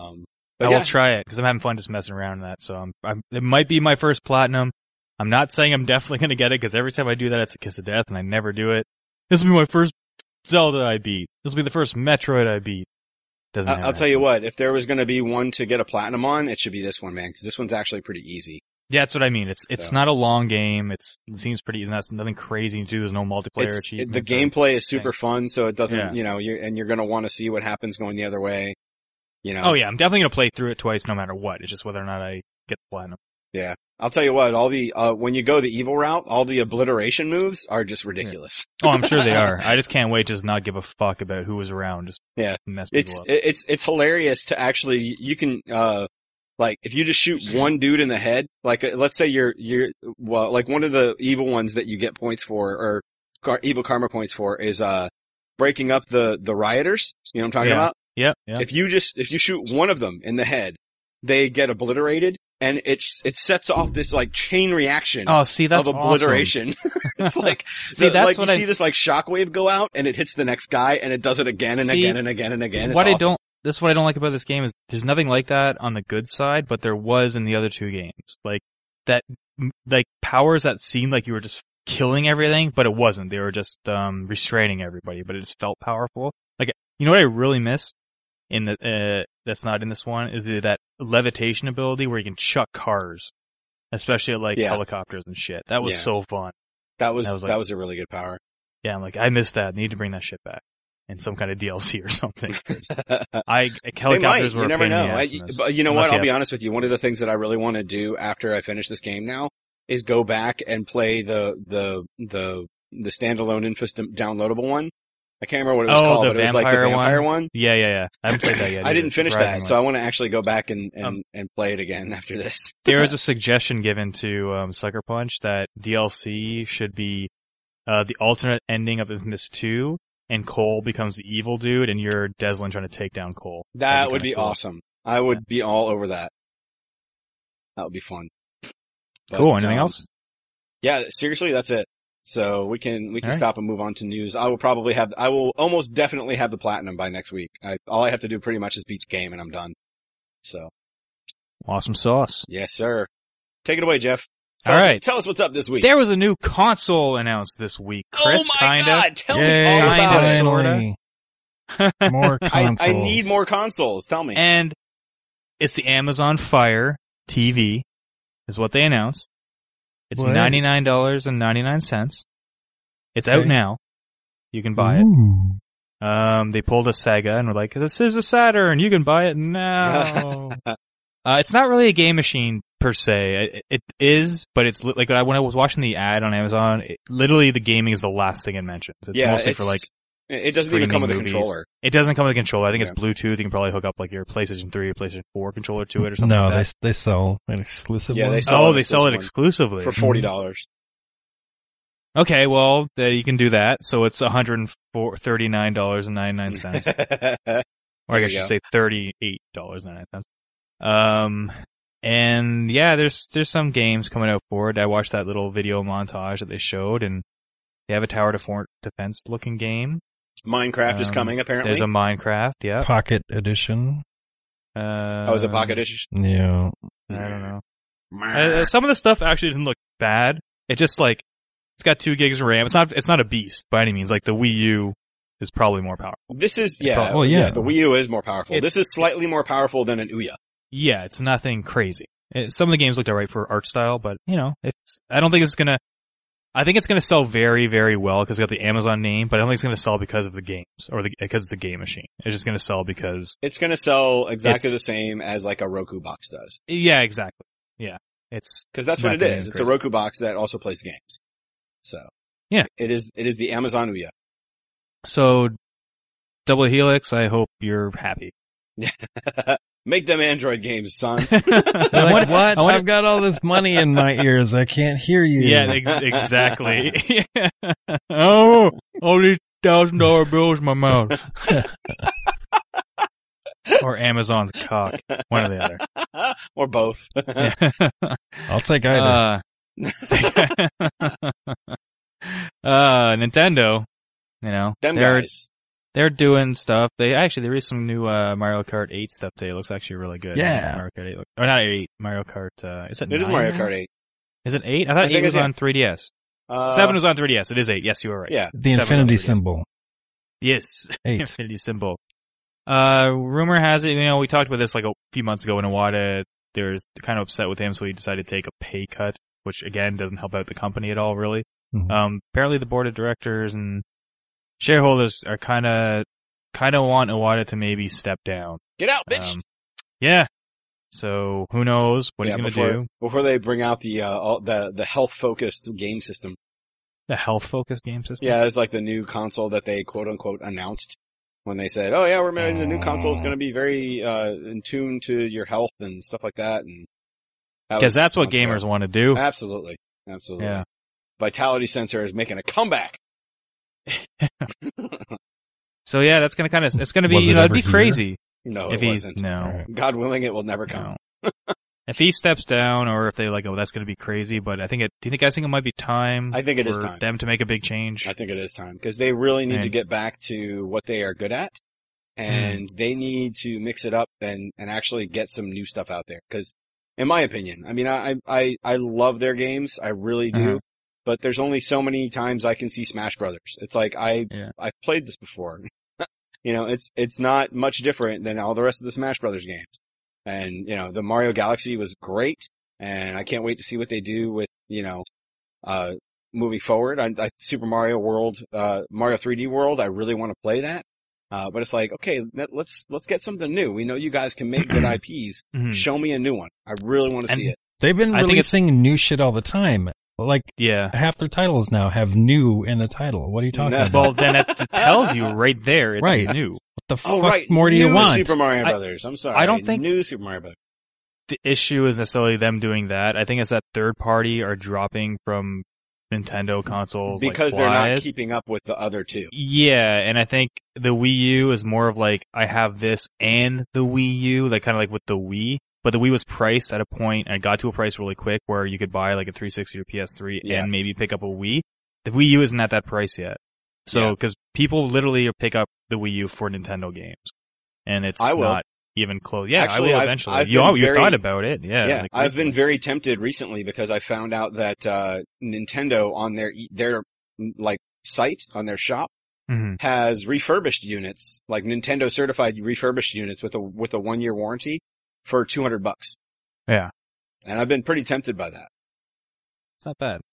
But I yeah. will try it, because I'm having fun just messing around with that, so it might be my first platinum. I'm not saying I'm definitely gonna get it, because every time I do that, it's a kiss of death, and I never do it. This will be my first Zelda I beat. This will be the first Metroid I beat. Doesn't happen. I'll tell you what, if there was going to be one to get a platinum on, it should be this one, man, because this one's actually pretty easy. Yeah, that's what I mean. It's So. not a long game. It seems pretty, and that's nothing crazy to do. There's no multiplayer achievements. The gameplay is super thing. fun, so it doesn't, Yeah. you know, you're going to want to see what happens going the other way. You know. Oh yeah, I'm definitely gonna play through it twice no matter what. It's just whether or not I get the platinum. Yeah. I'll tell you what, all the, when you go the evil route, all the obliteration moves are just ridiculous. Oh, I'm sure they are. I just can't wait to just not give a fuck about who was around. Just Yeah. mess people up. It's hilarious to actually, you can, like, if you just shoot one dude in the head, like, let's say well, like one of the evil ones that you get points for, or evil karma points for is, breaking up the rioters. You know what I'm talking Yeah. about? Yeah, yeah. If you shoot one of them in the head, they get obliterated, and it sets off this like chain reaction Oh, see, that's of obliteration. It's like, See, that's like what you I- see this like shockwave go out, and it hits the next guy, and it does it again and See, again and again and again. It's What awesome. This is what I don't like about this game is there's nothing like that on the good side, but there was in the other two games. Like that, like powers that seemed like you were just killing everything, but it wasn't. They were just restraining everybody, but it just felt powerful. Like, you know what I really miss in the that's not in this one is that levitation ability where you can chuck cars, especially at like Yeah. helicopters and shit. That was Yeah. so fun. That was like- a really good power. Yeah, I'm like, I missed that. Need to bring that shit back in some kind of DLC or something. They Helicopters might. were You a never pain in know. the ass in this. But you know Unless what? you I'll be have- honest with you. One of the things that I really want to do after I finish this game now is go back and play the standalone Infest downloadable one. I can't remember what it was Oh, called, the but it was like the vampire vampire one. Yeah. I haven't played that yet. I either, didn't finish that, surprisingly. so I want to actually go back and Um, play it again after this. There was a suggestion given to Sucker Punch that DLC should be the alternate ending of Infamous 2, and Cole becomes the evil dude, and you're Deslin trying to take down Cole. That That'd would be kinda cool. awesome. I would be all over that. That would be fun. But, Cool. Anything else? Yeah, seriously, that's it. So we can Alright. stop and move on to news. I will almost definitely have the platinum by next week. All I have to do pretty much is beat the game and I'm done. So, Awesome sauce. yes, sir. Take it away, Jeff. All right. Tell us what's up this week. There was a new console announced this week. Chris, oh my kinda. God, tell me Yay, all about Kinda, it. finally. More consoles. I need more consoles. Tell me. And it's the Amazon Fire TV, is what they announced. It's What? $99.99. It's out Okay. now. You can buy it. Ooh. They pulled a Sega and were like, this is a Saturn, you can buy it now. It's not really a game machine per se. It is, but it's like when I was watching the ad on Amazon, literally the gaming is the last thing it mentions. It's yeah, mostly for like It doesn't even come with a controller. It doesn't come with a controller. I think Yeah. it's Bluetooth. You can probably hook up like your PlayStation 3 or PlayStation 4 controller to it or something No, like that. they sell an exclusive Yeah, one. they sell an They sell it exclusive exclusively. for $40. Okay, well, you can do that. So it's $139.99. Or I guess you should say $38.99. And yeah, there's some games coming out for it. I watched that little video montage that they showed, and they have a tower defense looking game. Minecraft is coming, apparently. There's a Minecraft, yeah. Pocket edition. Is it Pocket Edition? Yeah. I don't know. Some of the stuff actually didn't look bad. It just like, it's got 2 gigs of RAM. It's not a beast by any means. Like the Wii U is probably more powerful. This is, yeah. the Wii U is more powerful. This is slightly more powerful than an Ouya. Yeah, it's nothing crazy. Some of the games looked alright for art style, but I don't think I think it's gonna sell very, very well because it's got the Amazon name, but I don't think it's gonna sell because of the games or because it's a game machine. It's just gonna sell because it's gonna sell exactly the same as like a Roku box does. Yeah, exactly. Yeah. It's because that's what it is. It's a Roku box that also plays games. So yeah, it is the Amazon Ouya. So Double Helix, I hope you're happy. Make them Android games, son. They're like, what? I've got all this money in my ears. I can't hear you. Yeah, exactly. Oh, all these $1,000 bills in my mouth. Or Amazon's cock. One or the other. Or both. I'll take either. Nintendo, them guys. They're doing stuff. There is some new Mario Kart 8 stuff today. It looks actually really good. Yeah. Mario Kart 8. Or not 8, Mario Kart, is it 9 is Mario now? Kart 8. Is it 8? I thought 8 was on 3DS. 7 was on 3DS. It is 8. Yes, you were right. Yeah. The infinity symbol. Yes. 8. Infinity symbol. Rumor has it, we talked about this like a few months ago, and Iwata, there's kind of upset with him, so he decided to take a pay cut, which again doesn't help out the company at all, really. Mm-hmm. Apparently the board of directors and shareholders are kind of want Iwata to maybe step down. Get out, bitch! Yeah. So who knows what he's going to do before they bring out the health focused game system. The health focused game system. Yeah, it's like the new console that they quote unquote announced when they said, "Oh yeah, we're making the new console is going to be very in tune to your health and stuff like that." And because that's what gamers want to do. Absolutely. Yeah. Vitality Sensor is making a comeback. So yeah, that's going to it's going to be, it'd be crazy. No, if it wasn't. No. God willing, it will never come. No. If he steps down, or if they that's going to be crazy, but do you guys think it might be time? I think it is time for them to make a big change. I think it is time because they really need to get back to what they are good at, and they need to mix it up and actually get some new stuff out there. Because, in my opinion, I mean, I love their games, I really do, but there's only so many times I can see Smash Brothers. It's like I've played this before. It's not much different than all the rest of the Smash Brothers games. And, the Mario Galaxy was great, and I can't wait to see what they do with, moving forward. Super Mario World, Mario 3D World, I really want to play that. But it's like, okay, let's get something new. We know you guys can make good IPs. Show me a new one. I really want to see it. They've been releasing new shit all the time. Like, half their titles now have new in the title. What are you talking about? Well, then it tells you right there it's new. What the fuck more do you want? Super Mario Brothers. I'm sorry. I don't think new Super Mario Brothers. The issue is necessarily them doing that. I think it's that third party are dropping from Nintendo consoles because they're not keeping up with the other two. Yeah, and I think the Wii U is more of like, I have this and the Wii U, like kind of like with the Wii. But the Wii was priced at a point, and it got to a price really quick where you could buy like a 360 or PS3 and maybe pick up a Wii. The Wii U isn't at that price yet. So, cause people literally pick up the Wii U for Nintendo games. And it's not even close. Yeah, actually, I will eventually. You thought about it. Yeah. Yeah, I've been very tempted recently because I found out that, Nintendo on their like site, on their shop, has refurbished units, like Nintendo certified refurbished units with a 1-year warranty for $200. Yeah. And I've been pretty tempted by that. It's not bad.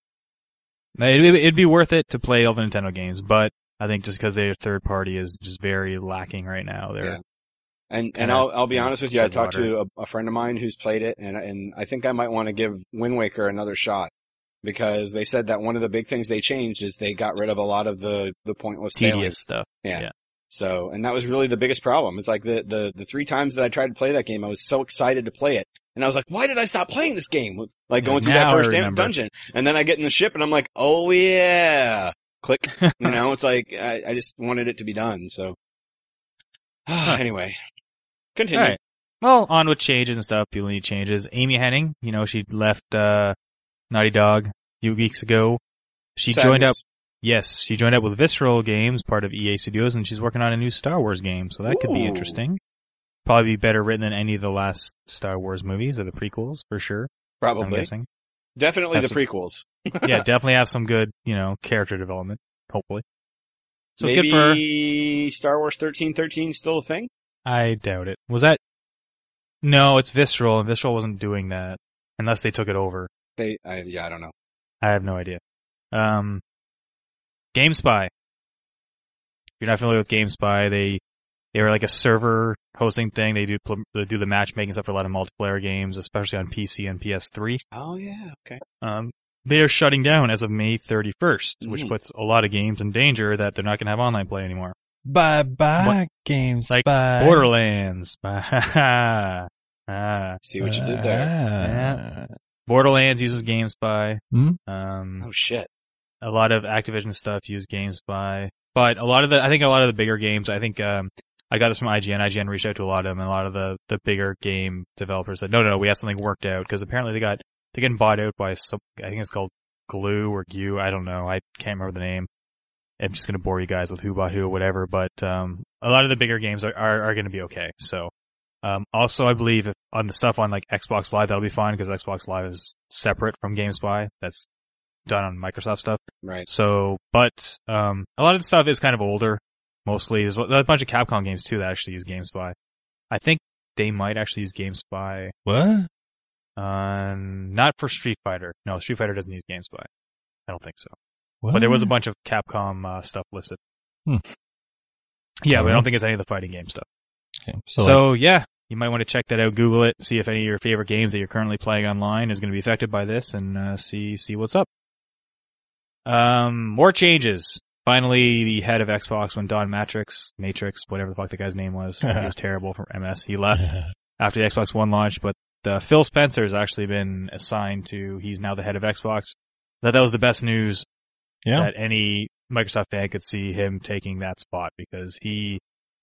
It'd be worth it to play all the Nintendo games, but I think just because their third party is just very lacking right now. And I'll be honest with you, I talked to a friend of mine who's played it, and I think I might want to give Wind Waker another shot. because they said that one of the big things they changed is they got rid of a lot of the pointless sailing. Tedious stuff. Yeah. So, and that was really the biggest problem. It's like the 3 times that I tried to play that game, I was so excited to play it. And I was like, why did I stop playing this game? Like going through that Now I first remember. dungeon. And then I get in the ship and I'm like, oh yeah. Click. It's like, I just wanted it to be done. So, anyway, continue. All right. Well, on with changes and stuff. People need changes. Amy Hennig, she left Naughty Dog a few weeks ago. She joined up with Visceral Games, part of EA Studios, and she's working on a new Star Wars game, so that could be interesting. Probably be better written than any of the last Star Wars movies or the prequels, for sure. Probably. I'm guessing. Definitely the prequels. Yeah, definitely have some good, character development, hopefully. So maybe good for her. Star Wars 1313 still a thing? I doubt it. Was that? No, it's Visceral, and Visceral wasn't doing that unless they took it over. I don't know. I have no idea. GameSpy. If you're not familiar with GameSpy, they were like a server hosting thing. They do the matchmaking stuff for a lot of multiplayer games, especially on PC and PS3. Oh yeah, okay. They are shutting down as of May 31st, which puts a lot of games in danger that they're not going to have online play anymore. Bye games. Like bye. Borderlands. See what you did there. Yeah. Borderlands uses GameSpy. Oh shit. A lot of Activision stuff use GameSpy. But I think a lot of the bigger games, I got this from IGN. IGN reached out to a lot of them, and a lot of the bigger game developers said, no, we have something worked out, because apparently they're getting bought out by some, I think it's called Glue or Gu, I don't know, I can't remember the name. I'm just gonna bore you guys with who bought who or whatever, but, a lot of the bigger games are gonna be okay, so. Also I believe on the stuff on like Xbox Live, that'll be fine, because Xbox Live is separate from GameSpy. That's done on Microsoft stuff. Right. So, but, a lot of the stuff is kind of older. Mostly. There's a bunch of Capcom games too that actually use GameSpy. I think they might actually use GameSpy. What? Not for Street Fighter. No, Street Fighter doesn't use GameSpy. I don't think so. What? But there was a bunch of Capcom stuff listed. Yeah, but I don't think it's any of the fighting game stuff. Okay. So yeah, you might want to check that out, Google it, see if any of your favorite games that you're currently playing online is going to be affected by this, and see what's up. More changes. Finally, the head of Xbox, when Don Matrix, whatever the fuck the guy's name was, he was terrible from MS. He left after the Xbox One launch, but Phil Spencer has actually been assigned he's now the head of Xbox. That was the best news that any Microsoft fan could see him taking that spot, because he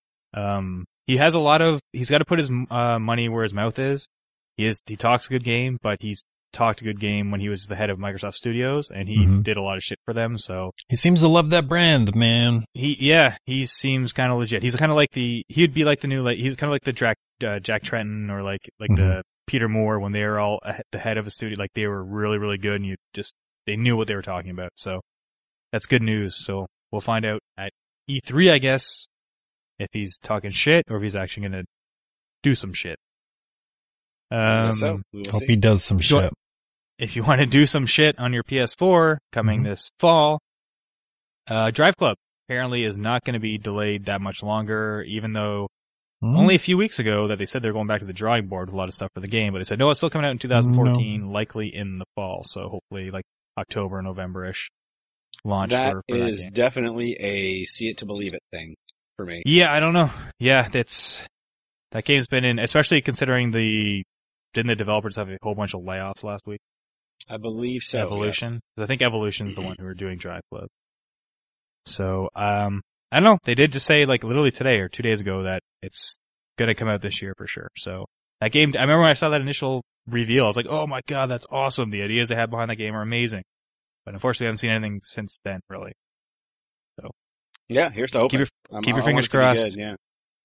has he's got to put his money where his mouth is. He talks a good game, but he's talked a good game when he was the head of Microsoft Studios, and he did a lot of shit for them, so. He seems to love that brand, man. He seems kind of legit. He's kind of like he'd be like the new, he's kind of like the Jack Tretton, or like the Peter Moore, when they were all the head of a studio, like they were really, really good, and they knew what they were talking about, so. That's good news, so we'll find out at E3, I guess, if he's talking shit, or if he's actually gonna do some shit. Hope he does some shit. If you want to do some shit on your PS4 coming this fall, Drive Club apparently is not going to be delayed that much longer, even though only a few weeks ago that they said they're going back to the drawing board with a lot of stuff for the game, but they said, no, it's still coming out in 2014, likely in the fall, so hopefully like October, November-ish launch for that game. That is definitely a see it to believe it thing for me. Yeah, I don't know. Yeah, that game's been in, especially considering didn't the developers have a whole bunch of layoffs last week? I believe so. Evolution. Yes. 'Cause I think Evolution's the one who are doing Drive Club. So, I don't know. They did just say, like, literally today or 2 days ago that it's gonna come out this year for sure. So, that game, I remember when I saw that initial reveal, I was like, oh my god, that's awesome. The ideas they had behind that game are amazing. But unfortunately, I haven't seen anything since then, really. So. Yeah, here's the hope. Keep your fingers crossed. Good, yeah.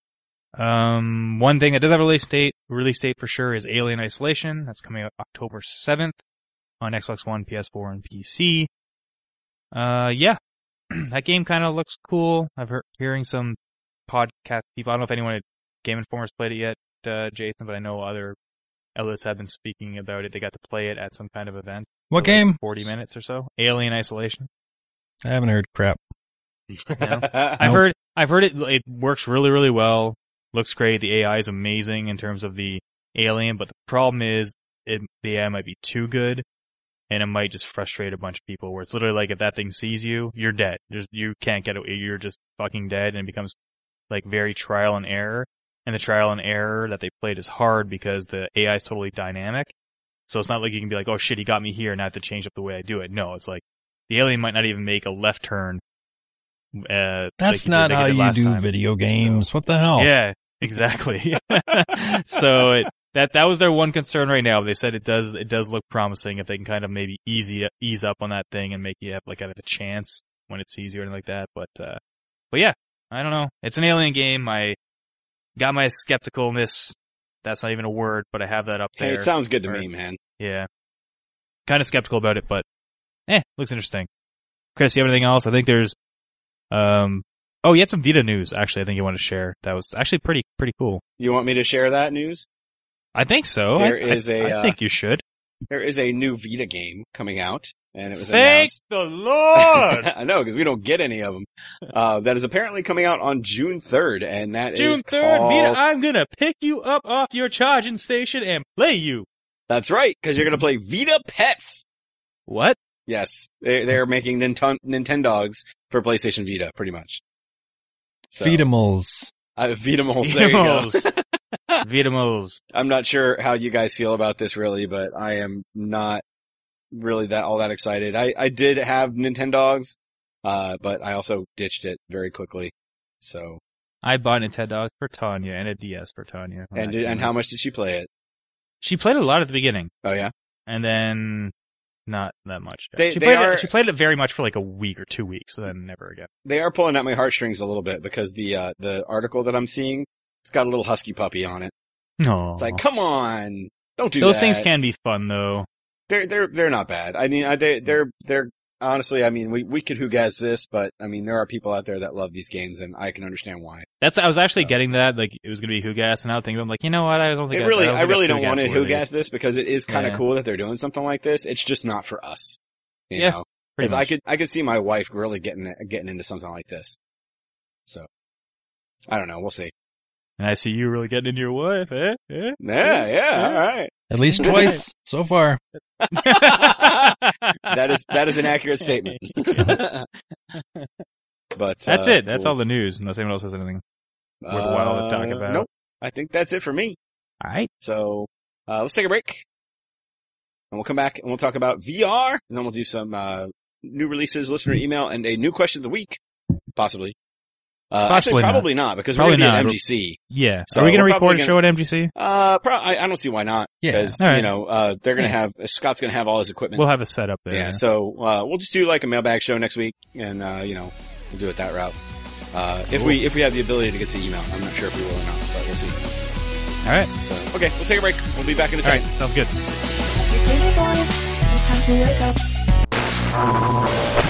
One thing that does have a release date for sure is Alien Isolation. That's coming out October 7th on Xbox One, PS4, and PC. Yeah. That game kind of looks cool. Hearing some podcast people. I don't know if anyone at Game Informer's played it yet, Jason, but I know other outlets have been speaking about it. They got to play it at some kind of event. What game? Like 40 minutes or so. Alien Isolation. I haven't heard crap. I've heard it works really, really well. Looks great. The AI is amazing in terms of the alien, but the problem is the AI might be too good. and it might just frustrate a bunch of people where it's literally like if that thing sees you, you're dead. You can't get away. You're just fucking dead, and it becomes like very trial and error. And the trial and error that they played is hard because the AI is totally dynamic. So it's not like you can be like, oh shit, he got me here and I have to change up the way I do it. No, it's like the alien might not even make a left turn. That's not how you do video games. So, what the hell? Yeah, exactly. So that was their one concern right now. They said it does look promising if they can kind of maybe ease up on that thing and make you have like kind of a chance when it sees you or anything like that. But yeah, I don't know. It's an alien game. I got my skepticalness. That's not even a word, but I have that up there. Hey, it sounds good to me, man. Yeah. Kind of skeptical about it, but looks interesting. Chris, you have anything else? I think there's you had some Vita news, actually, I think you want to share. That was actually pretty cool. You want me to share that news? I think so. I think you should. There is a new Vita game coming out, and it was Thank announced. the Lord! I know, because we don't get any of them. That is apparently coming out on June 3rd, and that June is 3rd, called... Vita, I'm gonna pick you up off your charging station and play you. That's right, because you're gonna play Vita Pets. What? Yes, they're making Nintendogs for PlayStation Vita, pretty much. So, Vitamals. Vitamals, there you go. Vitamals. I'm not sure how you guys feel about this really, but I am not really all that excited. I did have Nintendogs, but I also ditched it very quickly. So I bought Nintendogs for Tanya and a DS for Tanya. And how much did she play it? She played it a lot at the beginning. Oh yeah? And then not that much. She played it very much for like a week or 2 weeks, and then never again. They are pulling at my heartstrings a little bit because the article that I'm seeing, it's got a little husky puppy on it. No. It's like, come on, don't do Those that. things can be fun though. They're not bad. I mean, they're honestly, I mean, we could who guess this, but I mean, there are people out there that love these games, and I can understand why. I was actually getting that, like, it was gonna be who guess, and now I'm like, you know what, I don't think I really don't want to who guess this because it is kind of cool that they're doing something like this. It's just not for us. You know? Because I could see my wife really getting into something like this. So, I don't know, we'll see. And I see you really getting into your wife, eh? Yeah, all right. At least twice so far. That is an accurate statement. But that's it. That's all the news. Unless anyone else has anything worthwhile to talk about. Nope. I think that's it for me. All right. So let's take a break, and we'll come back and we'll talk about VR, and then we'll do some new releases, listener email, and a new question of the week, possibly. Actually, probably not, because we're going to be at MGC. Yeah. So are we going to record a show at MGC? I don't see why not. Yeah. Because, you know, they're going to have, Scott's going to have all his equipment. We'll have a setup there. Yeah. So, we'll just do like a mailbag show next week, and, you know, we'll do it that route. If we have the ability to get to email. I'm not sure if we will or not, but we'll see. All right. So, okay, we'll take a break. We'll be back in a second. All right. Sounds good. Pretty boy, it's time to wake up.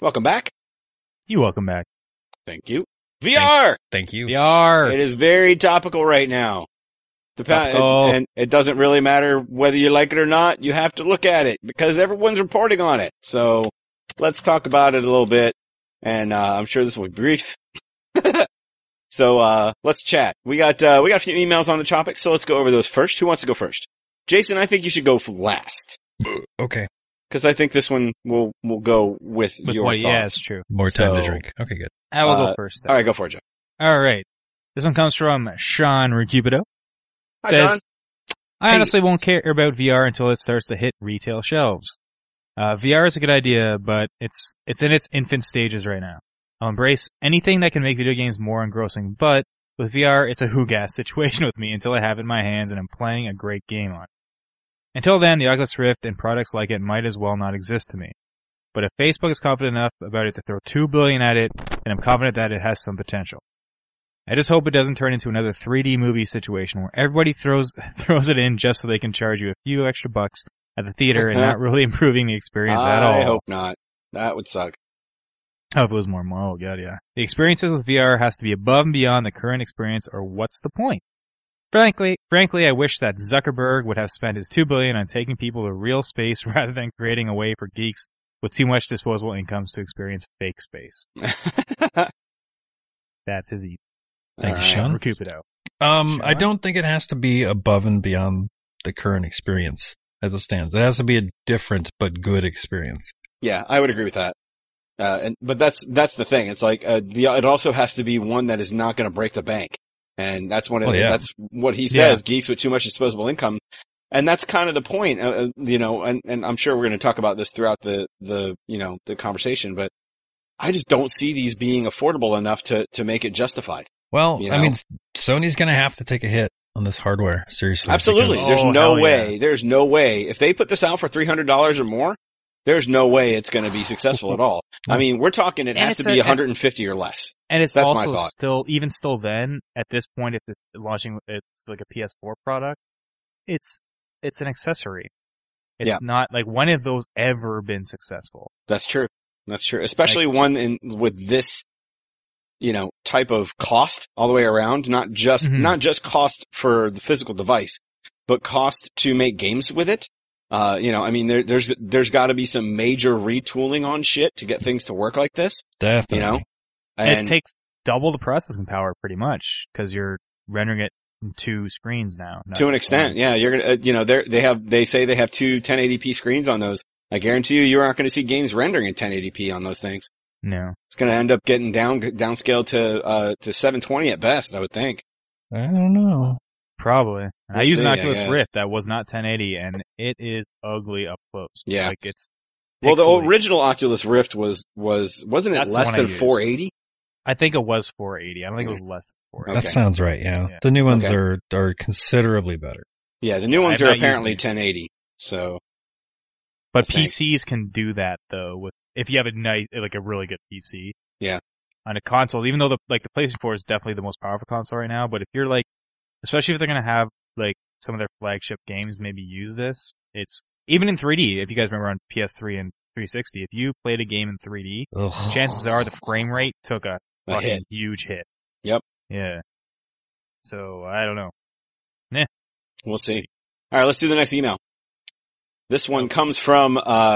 welcome back. Welcome back. Thank you. VR! Thank you. VR. It is very topical right now. Topical. And it doesn't really matter whether you like it or not. You have to look at it because everyone's reporting on it. So let's talk about it a little bit. And I'm sure this will be brief. So let's chat. We got a few emails on the topic, so let's go over those first. Who wants to go first? Jason, I think you should go last. Okay. Because I think this one will go with your thoughts. Yeah, it's true. More time to So- drink. Okay, good. I will go first. All right, go for it, Joe. All right. This one comes from Sean Recupido. Hi, Says, Sean. I honestly won't care about VR until it starts to hit retail shelves. VR is a good idea, but it's in its infant stages right now. I'll embrace anything that can make video games more engrossing, but with VR, it's a who-gas situation with me until I have it in my hands and I'm playing a great game on it. Until then, the Oculus Rift and products like it might as well not exist to me. But if Facebook is confident enough about it to throw $2 billion at it, then I'm confident that it has some potential. I just hope it doesn't turn into another 3D movie situation where everybody throws it in just so they can charge you a few extra bucks at the theater and not really improving the experience at all. I hope not. That would suck. Oh, if it was more, oh god, yeah. The experiences with VR has to be above and beyond the current experience, or what's the point? Frankly, I wish that Zuckerberg would have spent his $2 billion on taking people to real space rather than creating a way for geeks with too much disposable incomes to experience fake space. That's his email. Thank you, Sean. Recupido. I don't think it has to be above and beyond the current experience as it stands. It has to be a different but good experience. Yeah, I would agree with that. But that's the thing. It's like, it also has to be one that is not going to break the bank. And that's that's what he says, geeks with too much disposable income. And that's kind of the point, and I'm sure we're going to talk about this throughout the conversation, but I just don't see these being affordable enough to make it justified. Well, You know? I mean, Sony's going to have to take a hit on this hardware, seriously. Absolutely. because- There's no hell way. yeah. There's no way. If they put this out for $300 or more, there's no way it's going to be successful at all. I mean, we're talking it And has to it's be a- 150 or less. And it's That's my also thought. still then, at this point, if it's launching, it's like a PS4 product, it's an accessory. It's not like, when have those ever been successful? That's true. That's true. Especially one with this, type of cost all the way around, not just cost for the physical device, but cost to make games with it. There's got to be some major retooling on shit to get things to work like this, Definitely. And it takes double the processing power pretty much, because you're rendering it in two screens now. not to an just extent, one. yeah, you're gonna, they say they have two 1080p screens on those. I guarantee you aren't going to see games rendering in 1080p on those things. No. It's going to end up getting downscaled to 720 at best, I would think. I don't know. Probably. And I We'll used see, an I Oculus guess. Rift that was not 1080, and it is ugly up close. Yeah. Like, it's Well, the pixely. original Oculus Rift wasn't it That's the less one I than used. 480? I think it was 480. I don't think it was less than 480. Okay. That sounds right, yeah. Yeah. The new ones Okay. are considerably better. Yeah, the new ones I've are not used apparently it. 1080. So, But I think. PCs can do that though, if you have a really good PC. Yeah. On a console, even though the PlayStation 4 is definitely the most powerful console right now, but if you're especially if they're gonna have some of their flagship games maybe use this, it's even in 3D. If you guys remember on PS3 and 360, if you played a game in 3D, Ugh. chances are the frame rate took a A fucking hit. huge hit. Yep. Yeah. So I don't know. We'll see. All right, let's do the next email. This one comes from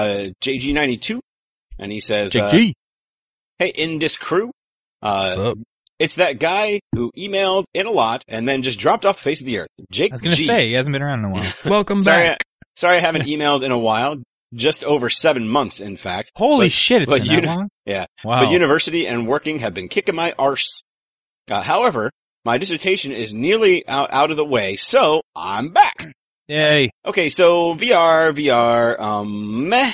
JG92, and he says, JG. "Hey, Indus crew, What's up? it's that guy who emailed in a lot and then just dropped off the face of the earth. Jake I was gonna G. say he hasn't been around in a while. Welcome Sorry, back. sorry, I haven't emailed in a while. Just over 7 months, in fact. Holy But- shit! It's but been that long. Yeah. Wow. But university and working have been kicking my arse. However, my dissertation is nearly out of the way, so I'm back. Yay. Okay, so VR, meh.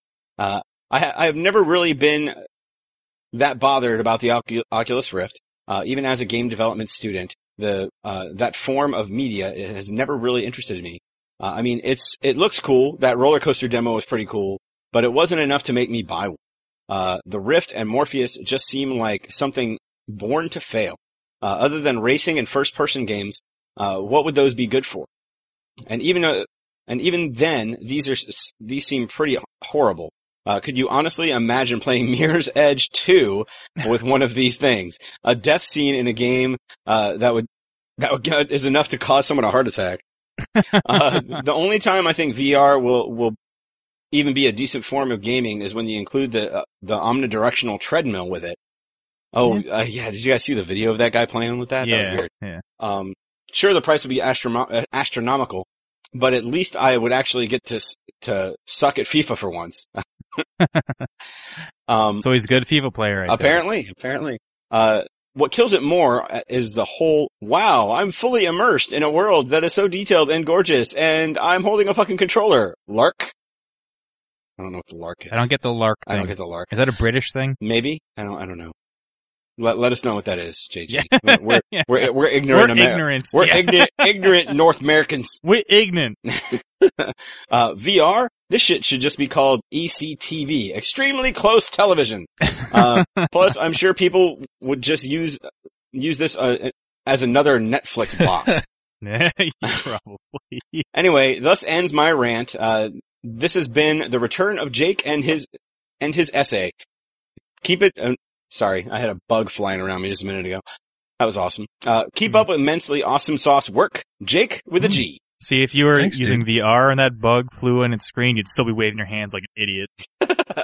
I have never really been that bothered about the Oculus Rift. Even as a game development student, that form of media has never really interested me. I mean, it looks cool. That roller coaster demo was pretty cool, but it wasn't enough to make me buy one. The Rift and Morpheus just seem like something born to fail. Other than racing and first-person games, what would those be good for? And even then, these seem pretty horrible. Could you honestly imagine playing Mirror's Edge 2 with one of these things? A death scene in a game that is enough to cause someone a heart attack. The only time I think VR will even be a decent form of gaming is when you include the omnidirectional treadmill with it. Oh, yeah. Did you guys see the video of that guy playing with that? Yeah, That was weird. yeah. Sure, the price would be astronomical, but at least I would actually get to suck at FIFA for once. So he's a good FIFA player, right? Apparently. What kills it more is the whole, wow, I'm fully immersed in a world that is so detailed and gorgeous, and I'm holding a fucking controller. Lark? I don't know what the lark is. I don't get the lark thing. I don't get the lark. Is that a British thing? Maybe? I don't know. Let us know what that is, JG. Yeah. We're ignorant. We're ignorant North Americans. We're ignorant. VR? This shit should just be called ECTV. Extremely close television. Plus, I'm sure people would just use this as another Netflix box. Probably. Anyway, thus ends my rant. This has been the return of Jake and his essay. Keep it. Sorry, I had a bug flying around me just a minute ago. That was awesome. Keep up immensely awesome sauce work. Jake with a G. See, if you were Thanks, using dude. VR and that bug flew in its screen, you'd still be waving your hands like an idiot.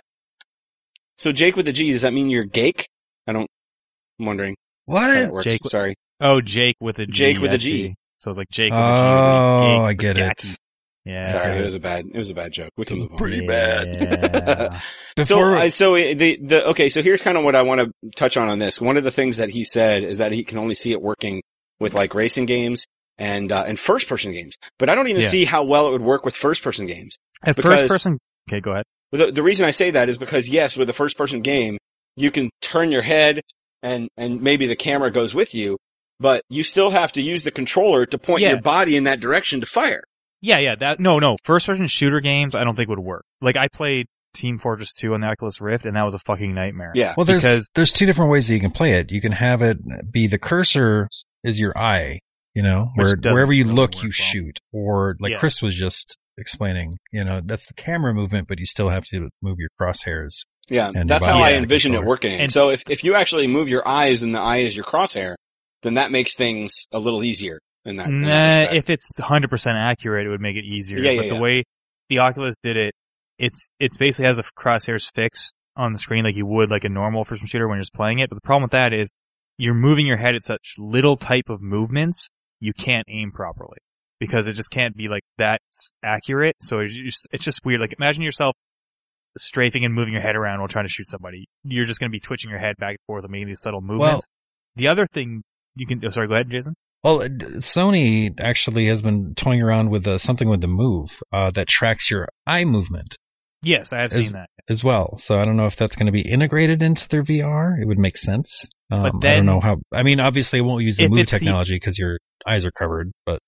So Jake with a G, does that mean you're Gake? I'm wondering how that What? works. Jake- Sorry. Oh, Jake with a G. Jake with a I G. see. So it's like Jake with Oh, a G. I get it. Yeah. Sorry, it was a bad joke. We can move on. Pretty bad. Yeah. Before, So here's kind of what I want to touch on this. One of the things that he said is that he can only see it working with like racing games and first person games. But I don't even Yeah. see how well it would work with first person games. At Because- first person. Okay, go ahead. The reason I say that is because yes, with a first person game, you can turn your head and maybe the camera goes with you, but you still have to use the controller to point Yeah. your body in that direction to fire. Yeah. No. First person shooter games, I don't think would work. Like I played Team Fortress 2 on the Oculus Rift, and that was a fucking nightmare. Yeah. well, because- there's two different ways that you can play it. You can have it be the cursor is your eye, Which doesn't wherever you really look, work you well. shoot. Or like Yeah. Chris was just explaining, that's the camera movement, but you still have to move your crosshairs. Yeah, And that's your how body I on the envision it controller. working. And- So if you actually move your eyes and the eye is your crosshair, then that makes things a little easier in that respect. If it's 100% accurate, it would make it easier. Yeah, but the way the Oculus did it, it's basically has the crosshairs fixed on the screen like you would like a normal first-person shooter when you're just playing it. But the problem with that is you're moving your head at such little type of movements, you can't aim properly because it just can't be like that accurate. So it's just weird. Like imagine yourself strafing and moving your head around while trying to shoot somebody. You're just going to be twitching your head back and forth and making these subtle movements. The other thing you can, sorry, go ahead, Jason. Well, Sony actually has been toying around with something with the Move that tracks your eye movement Yes, I have seen that. as well. So I don't know if that's going to be integrated into their VR. It would make sense. But I then- don't know how. I mean, obviously, it won't use the If Move it's the- technology because your eyes are covered. But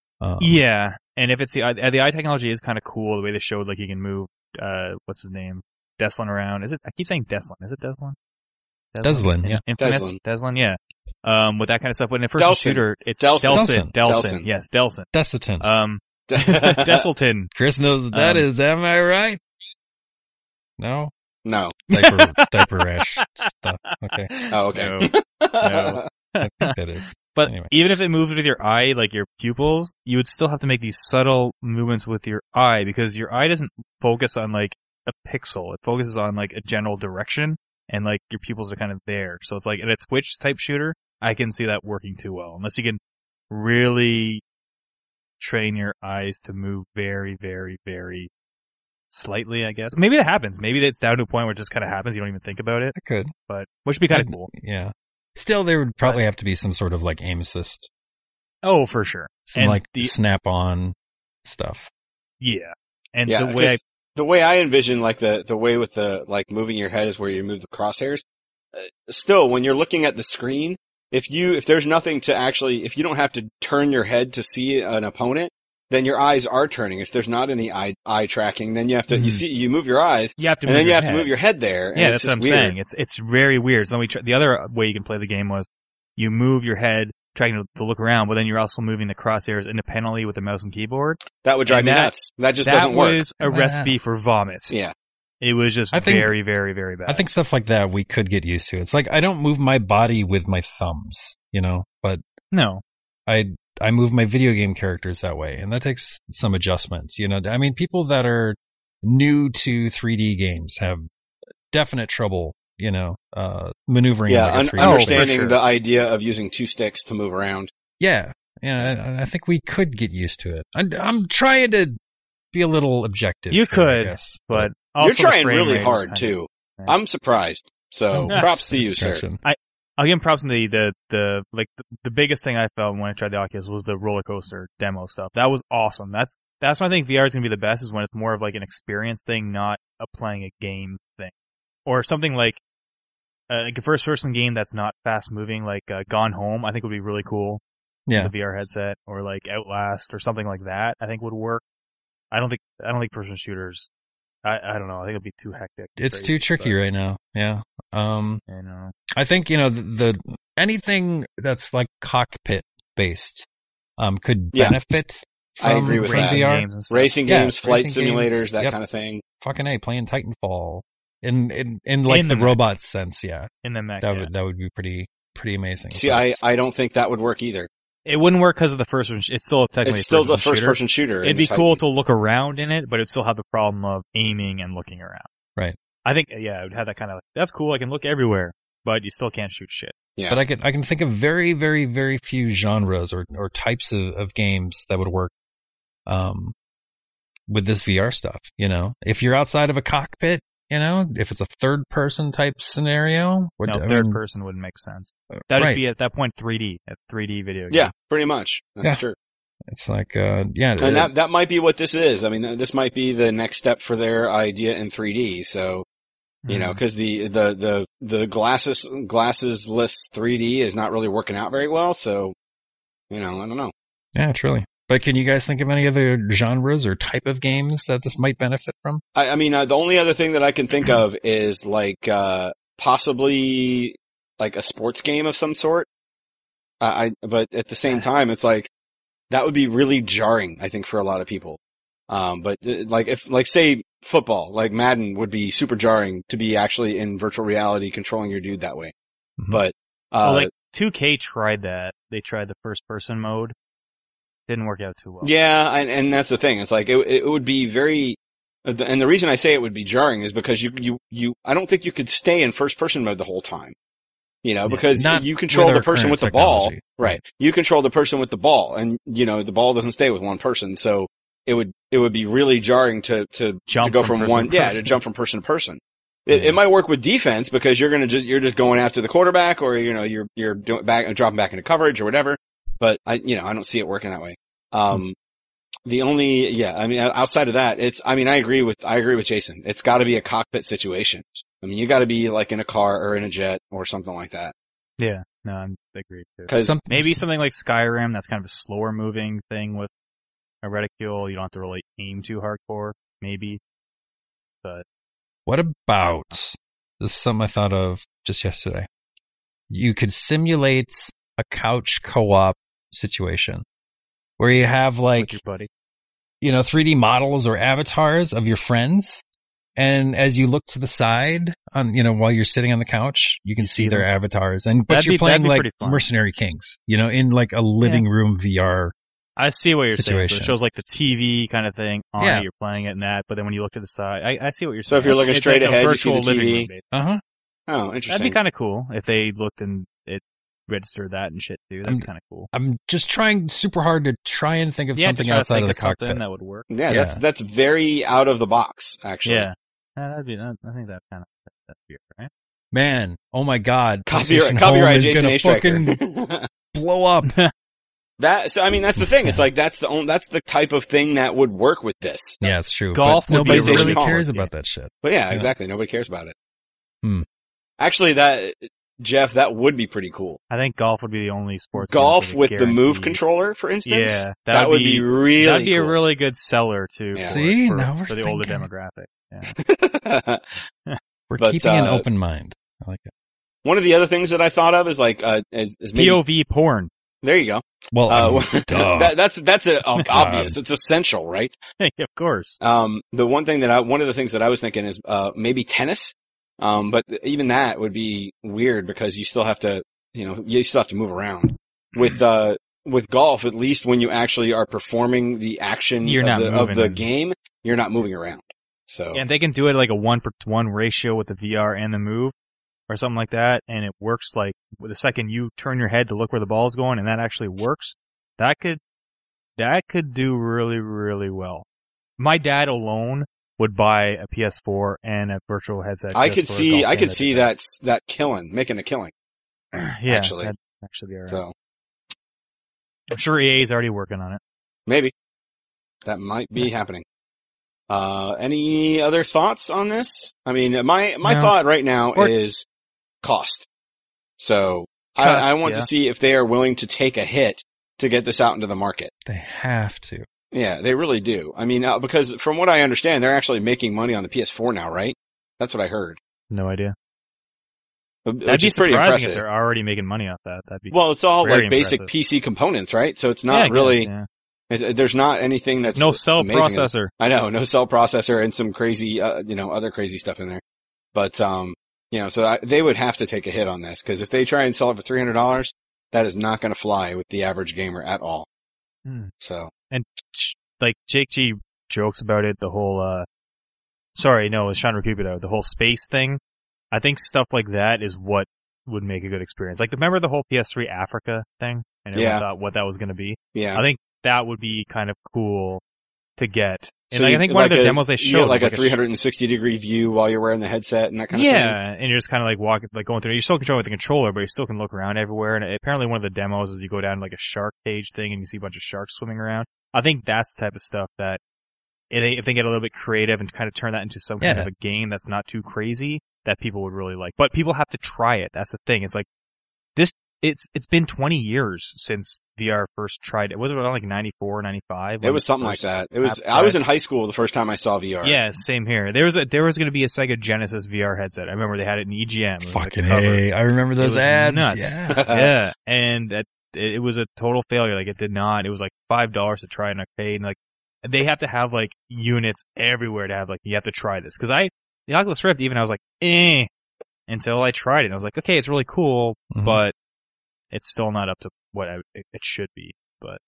Yeah, and if it's the eye technology is kind of cool the way they showed like you can move what's his name Deslin around. Is it? I keep saying Deslin. Is it Deslin? Deslin, yeah. Infamous Deslin, yeah. With that kind of stuff. When it first Delsin. shooter, it's Delsin. Delsin. Yes, Delsin. Desitin. Desilton. Chris knows what that is. Am I right? No. No. Diaper rash stuff. Okay, Oh, okay. No. I think that is. But Anyway. even if it moved with your eye, like your pupils, you would still have to make these subtle movements with your eye because your eye doesn't focus on like a pixel. It focuses on like a general direction and like your pupils are kind of there. So it's like in a Twitch type shooter, I can see that working too well. Unless you can really train your eyes to move very, very, very slightly, I guess. Maybe that happens. Maybe it's down to a point where it just kind of happens. You don't even think about it, I could. but which would be kind of cool. Yeah. Still, there would probably have to be some sort of like aim assist, Oh, for sure. some And like the- snap-on stuff. Yeah. And Yeah, the way 'cause the way I envision like the way with the like moving your head is where you move the crosshairs. Still, when you're looking at the screen, if there's nothing to actually, if you don't have to turn your head to see an opponent, then your eyes are turning. If there's not any eye tracking, then you have to, you move your eyes, you have to and move then you your have head. to move your head there. And Yeah, it's that's what just I'm weird. saying. It's very weird. So the other way you can play the game was you move your head trying to look around, but then you're also moving the crosshairs independently with the mouse and keyboard. That would drive and me that- nuts. That just that doesn't work. was a recipe for vomit. Yeah. It was just I think- very, very, very bad. I think stuff like that we could get used to. It's like I don't move my body with my thumbs, but no. I move my video game characters that way, and that takes some adjustments. I mean, people that are new to 3D games have definite trouble, maneuvering. Yeah, like a 3D understanding space. sure. the idea of using two sticks to move around. Yeah, I think we could get used to it. I'm trying to be a little objective. You here, could, I guess, But You're also the trying frame really rate was hard kind of- too. yeah. I'm surprised. So Yes, props to you, sir. discretion. I'll give him props on the biggest thing I felt when I tried the Oculus was the roller coaster demo stuff. That was awesome. That's when I think VR is going to be the best, is when it's more of like an experience thing, not a playing a game thing. Or something like a first person game that's not fast moving, like Gone Home, I think would be really cool. Yeah, With the VR headset, or like Outlast or something like that, I think would work. I don't think first person shooters, I don't know, I think it'd be too hectic. it's crazy, too tricky but, right now. Yeah. You know. I think the anything that's like cockpit based could Yeah. benefit. I from agree with from that. VR. games and stuff. Racing Yeah, games, flight racing simulators, games, that yep. kind of thing. Fucking A, playing Titanfall in like In the the mech. robot sense. Yeah, In the mech, that would be pretty amazing. See, But I don't think that would work either. It wouldn't work because of the first person. It's still technically It's still the first first-person shooter. It'd in the be cool Titan. to look around in it, but it'd still have the problem of aiming and looking around. Right. I think, yeah, it would have that kind of, that's cool, I can look everywhere, but you still can't shoot shit. Yeah. But I can think of very, very, very few genres or types of games that would work with this VR stuff. If you're outside of a cockpit, if it's a third person type scenario, No, I third mean, person wouldn't make sense. That'd right. just be at that point 3D, a 3D video game. Yeah, pretty much. That's Yeah. true. It's like And that might be what this is. I mean, this might be the next step for their idea in 3D. So, Mhm. because the glassesless 3D is not really working out very well. So, I don't know. yeah, truly. But can you guys think of any other genres or type of games that this might benefit from? I mean, the only other thing that I can think of is like, possibly like a sports game of some sort. But at the same time, it's like, that would be really jarring, I think, for a lot of people. Like say football, like Madden would be super jarring to be actually in virtual reality controlling your dude that way. Mhm. But, Well, like 2K tried that. They tried the first person mode. Didn't work out too well. yeah, and that's the thing. It's like, it would be very, and the reason I say it would be jarring is because I don't think you could stay in first person mode the whole time. Because Not you control with the our person current with the ball. technology. Right. You control the person with the ball, and, the ball doesn't stay with one person. So it would be really jarring to Jump go from from person one, to person. to jump from person to person. It might work with defense because you're just going after the quarterback, or, you're doing dropping back into coverage or whatever. But I don't see it working that way. Outside of that, I agree with Jason. It's gotta be a cockpit situation. I mean, you gotta be like in a car or in a jet or something like that. Yeah. No, I agree too. 'Cause Maybe something like Skyrim, that's kind of a slower moving thing with a reticule. You don't have to really aim too hardcore, maybe. But What about, this is something I thought of just yesterday. You could simulate a couch co-op situation where you have like, with your buddy. 3D models or avatars of your friends. And as you look to the side on, while you're sitting on the couch, you can see see their them. avatars. But That'd you're be playing like pretty fun. Mercenary Kings, in like a living room VR. I see what you're saying. So Situation. it shows like the TV kind of thing on Yeah. it. You're playing it in that, but then when you look to the side, I see what you're So saying. if you're looking It's straight like a ahead, you see the virtual living TV. room, basically. Uh-huh. Oh, interesting. That'd be kind of cool if they looked and it registered that and shit too. That'd be kind of cool. I'm just trying super hard to try and think of Yeah, something to try to outside think of the something cockpit. that would work. Yeah, Yeah. that's very out of the box, actually. Yeah. I think that kind of that's weird, right? Man, oh my God. Copyright PlayStation Home Jason is gonna H. fucking Striker. blow up. That's the thing. It's like, that's the type of thing that would work with this. Yeah, it's true. Golf but would be nobody a really really cares cool about that shit. But yeah, Yeah. exactly. Nobody cares about it. Hmm. Actually, Jeff, that would be pretty cool. I think golf would be the only sports game Golf that would with the Move guarantee- controller, for instance. Yeah, that would be really that'd be cool. a really good seller too. Yeah. See, for, now we're for the older thinking. demographic. Yeah. We're But, keeping an open mind. I like it. One of the other things that I thought of is like, is maybe POV porn. There you go. Well, duh. that's obvious. It's essential, right? Of course. One of the things that I was thinking is, maybe tennis. But even that would be weird because you still have to move around. With golf, at least when you actually are performing the action of the game, you're not moving around. So. Yeah, and they can do it like a 1-to-1 ratio with the VR and the Move or something like that, and it works like the second you turn your head to look where the ball's going and that actually works, that could do really, really well. My dad alone would buy a PS4 and a virtual headset. I could see that making a killing. Yeah, actually. that'd actually be alright. So. I'm sure EA is already working on it. Maybe. That might be happening. Any other thoughts on this? I mean, my thought right now is cost. So I want to see if they are willing to take a hit to get this out into the market. They have to. Yeah, they really do. I mean, because from what I understand, they're actually making money on the PS4 now, right? That's what I heard. No idea. That'd be surprising pretty impressive. if they're already making money off that. Well, it's all like impressive. basic PC components, right? So it's not really. There's not anything that's no cell amazing. processor. I know, no cell processor and some crazy, other crazy stuff in there. But, so they would have to take a hit on this because if they try and sell it for $300, that is not going to fly with the average gamer at all. So. And like Jake G jokes about it, the whole, Sean Recupero, the whole space thing. I think stuff like that is what would make a good experience. Like, remember the whole PS3 Africa thing? And everyone thought what that was going to be? Yeah. I think that would be kind of cool to get. And so I think one of the demos they showed was like a 360-degree view while you're wearing the headset and that kind of thing. Yeah, and you're just kind of like going through. You're still controlling with the controller, but you still can look around everywhere. And apparently one of the demos is you go down like a shark cage thing and you see a bunch of sharks swimming around. I think that's the type of stuff that if they get a little bit creative and kind of turn that into some kind of a game that's not too crazy, that people would really like. But people have to try it. That's the thing. It's like it's been 20 years since VR first tried it. Was it like 94, 95? It was something like that. I was in high school the first time I saw VR. Yeah, same here. There was going to be a Sega Genesis VR headset. I remember they had it in EGM. Fucking hey, I remember those ads. Nuts. Yeah. And it was a total failure. Like, it did not. It was like $5 to try an arcade. And like, they have to have like units everywhere to have like, you have to try this. Cause the Oculus Rift, even I was like, until I tried it. And I was like, okay, it's really cool, but it's still not up to what it should be. But,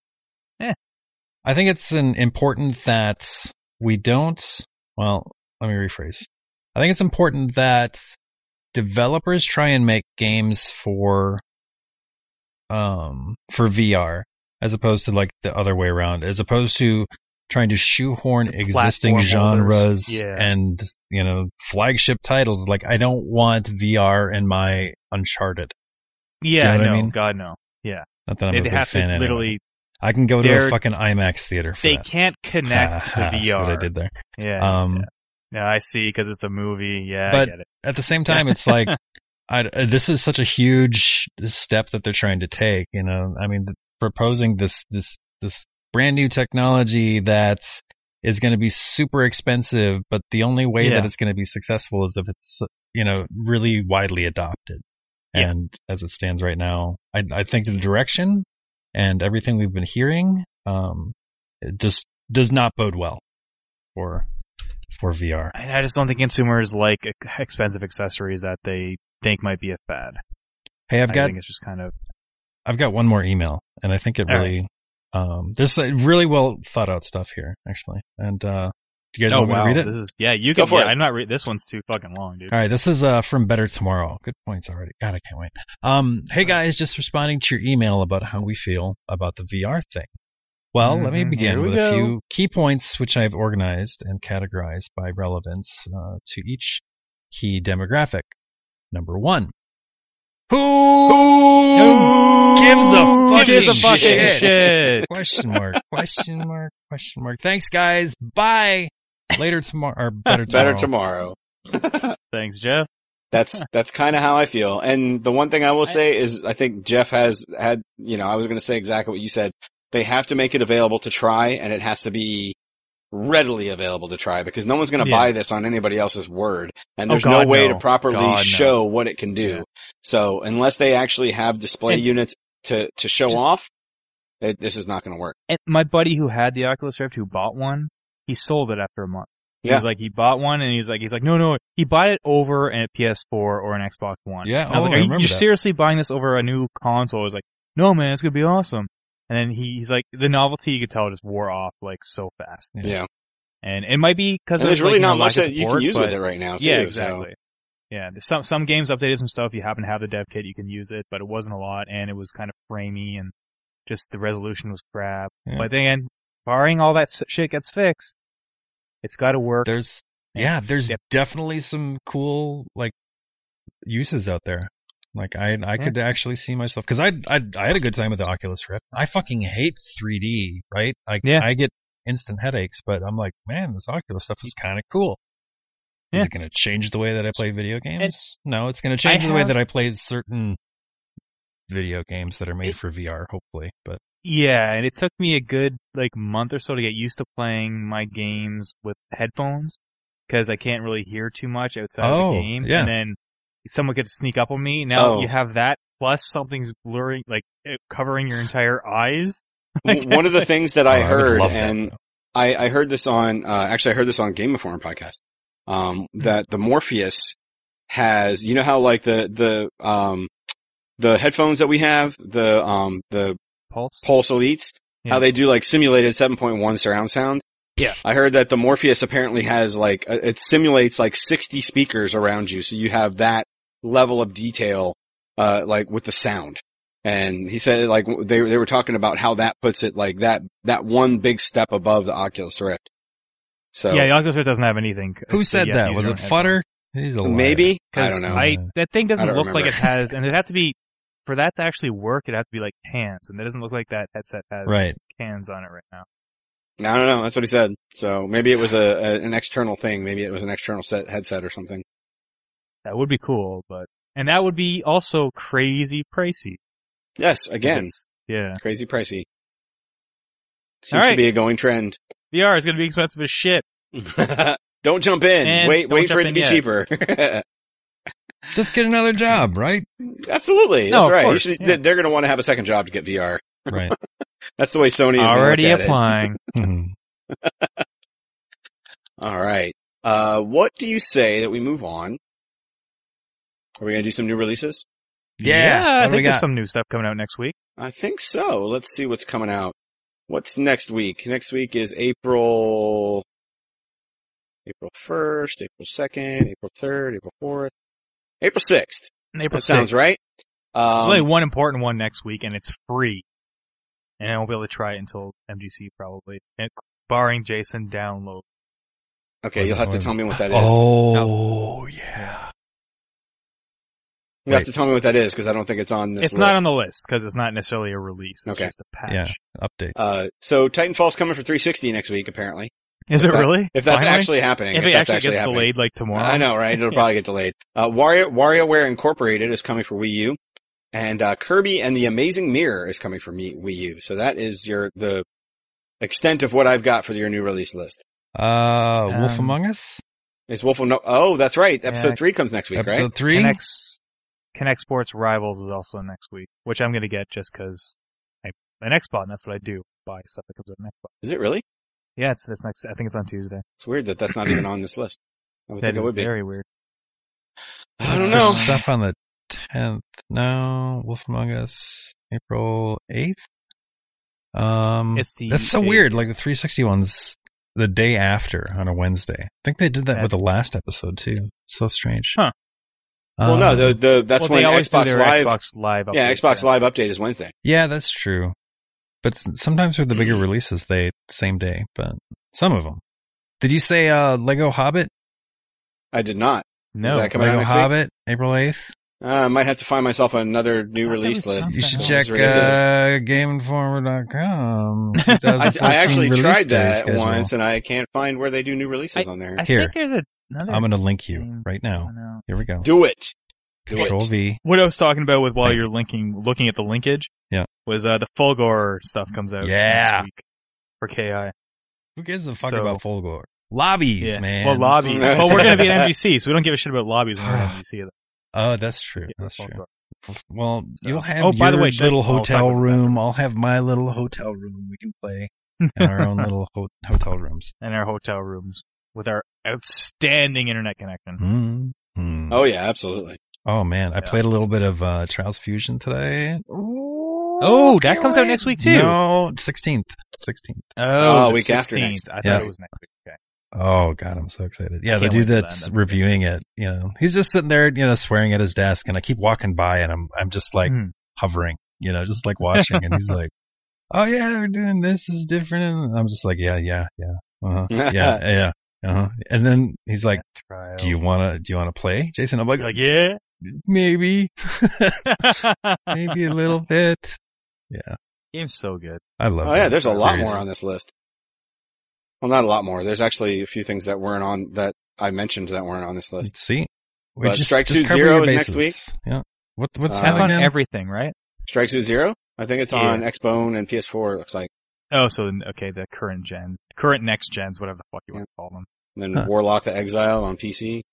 I think it's important that we don't, well, let me rephrase. I think it's important that developers try and make games for VR as opposed to like the other way around, as opposed to trying to shoehorn existing genres and, flagship titles. Like, I don't want VR in my Uncharted. Yeah, you know no, I mean? God, no. Yeah. Not that I'm a big fan anyway. Literally, I can go to a fucking IMAX theater for they that. can't connect the VR. That's what I did there. Yeah. No, I see, because it's a movie. Yeah, but I get it. At the same time, it's like, this is such a huge step that they're trying to take. I mean, proposing this brand new technology that is going to be super expensive, but the only way that it's going to be successful is if it's, really widely adopted. Yeah. And as it stands right now, I think the direction and everything we've been hearing, it just does not bode well for VR. And I just don't think consumers like expensive accessories that they think might be a fad. Hey, I think it's just kind of. I've got one more email, and I think it really, there's really well thought out stuff here, actually. And, do you guys want me to read it? This is, you can. I'm not read. This one's too fucking long, dude. All right, this is from Better Tomorrow. Good points already. God, I can't wait. Hey guys, just responding to your email about how we feel about the VR thing. Well, let me begin with a few key points which I've organized and categorized by relevance to each key demographic. Number 1. Who gives a fucking shit? Question mark. Thanks, guys. Bye. Later tomorrow, or better tomorrow. Better tomorrow. Thanks, Jeff. That's kind of how I feel. And the one thing I will say is I think Jeff has had, I was going to say exactly what you said. They have to make it available to try, and it has to be readily available to try, because no one's going to buy this on anybody else's word. And there's no way to properly show what it can do. Yeah. So unless they actually have display units to show off, this is not going to work. And my buddy who had the Oculus Rift, who bought one, he sold it after a month. He Yeah. was like, he bought one and he's like, no, he bought it over a PS4 or an Xbox One. Yeah, And I was like, I are you remember that. seriously buying this over a new console? I was like, no man, it's gonna be awesome. And then he's like, the novelty, you could tell, just wore off like so fast. Yeah. And it might be because And there's really not much lack that of you can support, use but- with it right now, too. Yeah, so- exactly. Yeah, there's some games updated some stuff. You happen to have the dev kit, you can use it, but it wasn't a lot, and it was kind of framey, and just the resolution was crap. Yeah. But then, again, barring all that shit gets fixed, it's got to work. There's Yep. definitely some cool like uses out there. Like I could actually see myself, because I had a good time with the Oculus Rift. I fucking hate 3D, right? I get instant headaches, but I'm like, man, this Oculus stuff is kind of cool. Is Yeah. it going to change the way that I play video games? No, it's going to change I the way have- that I play certain video games that are made for VR, hopefully. But Yeah, and it took me a good like month or so to get used to playing my games with headphones because I can't really hear too much outside of the game. yeah. And then someone could sneak up on me. Now Oh. you have that plus something's blurring, like covering your entire eyes. One of the things that I would heard, love that, and though. I heard this on, actually I heard this on Game Informer podcast, that the Morpheus has, you know how like the headphones that we have, the Pulse. Pulse Elites, Yeah. how they do like simulated 7.1 surround sound. Yeah. I heard that the Morpheus apparently has like, it simulates like 60 speakers around you. So you have that level of detail, like with the sound. And he said like they were talking about how that puts it like that one big step above the Oculus Rift. So Yeah, the Oculus Rift doesn't have anything. who said You have to that? use Was your it own Futter? He's a liar. maybe, I headphones. don't know. That thing doesn't I don't look like remember. it has, and it have to be, for that to actually work, it'd have to be like hands, and it doesn't look like that headset has Right. hands on it right now. I don't know. That's what he said. So maybe it was an external thing. Maybe it was an external headset or something. That would be cool, and that would be also crazy pricey. Yes, again, Yeah. crazy pricey. Seems All to right. be a going trend. VR is gonna be expensive as shit. Don't jump in. And Wait don't for it jump to in be yet. cheaper. Just get another job, right? Absolutely. No, That's of right. course, yeah. They're going to want to have a second job to get VR. Right. That's the way Sony is Already gonna look at applying. Mhm. it. All right. What do you say that we move on? Are we going to do some new releases? Yeah. I What do we think there's got? some new stuff coming out next week. I think so. Let's see what's coming out. What's next week? Next week is April 1st, April 2nd, April 3rd, April 4th, April 6th. April That sounds 6th. right. There's only one important one next week, and it's free. And I won't be able to try it until MGC probably, and barring Jason download. Okay, you'll have to tell me what that is. Oh, yeah. You'll have to tell me what that is because I don't think it's on this It's list. not on the list because it's not necessarily a release. It's Okay. just a patch. Yeah. Update. So Titanfall's coming for 360 next week, apparently. Is If it that- really? If that's Finally? actually happening. If it that's actually gets happening. delayed like tomorrow. I know, right? It'll Yeah. probably get delayed. WarioWare Incorporated is coming for Wii U, and Kirby and the Amazing Mirror is coming for Wii U. So that is the extent of what I've got for your new release list. Wolf Among Us? Is Wolf no? Oh, that's right. Yeah. Episode 3 comes next week, Episode right? 3? Connect Sports Rivals is also next week, which I'm going to get just because an Xbox, and that's what I do. Buy stuff that comes with an Xbox. Is it really? Yeah, it's next. I think it's on Tuesday. It's weird that that's not even on this list. I would That think it is would be. very weird. I don't There's know. stuff on the 10th. No. Wolf Among Us. April 8th? It's the That's so 8th. weird. Like the 360 one's the day after on a Wednesday. I think they did that with the last episode too. It's so strange. Huh. Well, no, that's Well, when they always do Xbox their Live. Xbox Live. Yeah, updates, Xbox Live update is Wednesday. Yeah, that's true. But sometimes with the bigger releases, they same day. But some of them. Did you say Lego Hobbit? I did not. No, Is that coming out Lego next week? Hobbit, April 8th. I might have to find myself another new I thought release there was list. something You should else. check This is ridiculous. GameInformer.com. I actually release tried day that schedule. once, and I can't find where they do new releases on there. I Here. think there's another. I'm going to link you game. right I now. don't know. Here we go. Do it. Do Control it. V. What I was talking about with while you're looking at the linkage, Yeah. was the Fulgor stuff comes out Yeah. next week for KI. Who gives a fuck So- about Fulgor? Lobbies, Yeah. man. Well, lobbies. Yeah. Well, we're gonna be at MGC, so we don't give a shit about lobbies when we're at MGC. Oh, that's true. Yeah, That's true. Fulgor. Well, So- you'll have Oh, by the your way, should I- little I'll talk hotel about this room. I'll have my little hotel room. We can play in our own little hotel rooms. In our hotel rooms with our outstanding internet connection. Mm-hmm. Oh yeah, absolutely. Oh man, I Yeah. played a little bit of Trials Fusion today. Oh, that can't comes out wait. next week too. No, 16th. Oh, the week after 16th. next. I Yeah. thought it was next week. Okay. Oh god, I'm so excited. Yeah, the can't dude wait for that. that's That's reviewing it, he's just sitting there, swearing at his desk, and I keep walking by, and I'm just like Hmm. hovering, just like watching, and he's like, "Oh yeah, they're doing this is different," and I'm just like, "Yeah, uh-huh, yeah, uh-huh." And then he's like, Trial. "Do you wanna play, Jason?" I'm like, You're like, yeah. maybe, maybe a little bit. Yeah, Game's so good. I love. Oh yeah, that there's a lot series. more on this list. Well, not a lot more. There's actually a few things that weren't on that I mentioned that weren't on this list. Let's see. But Strike Suit cover Zero your is next bases. Yeah. What's That's that on again? everything, right? Strike Suit Zero? I think it's Yeah. on Xbone and PS4, it looks like. Oh, so okay, the current next gens, whatever the fuck you want to call them. And then Huh. Warlock the Exile on PC.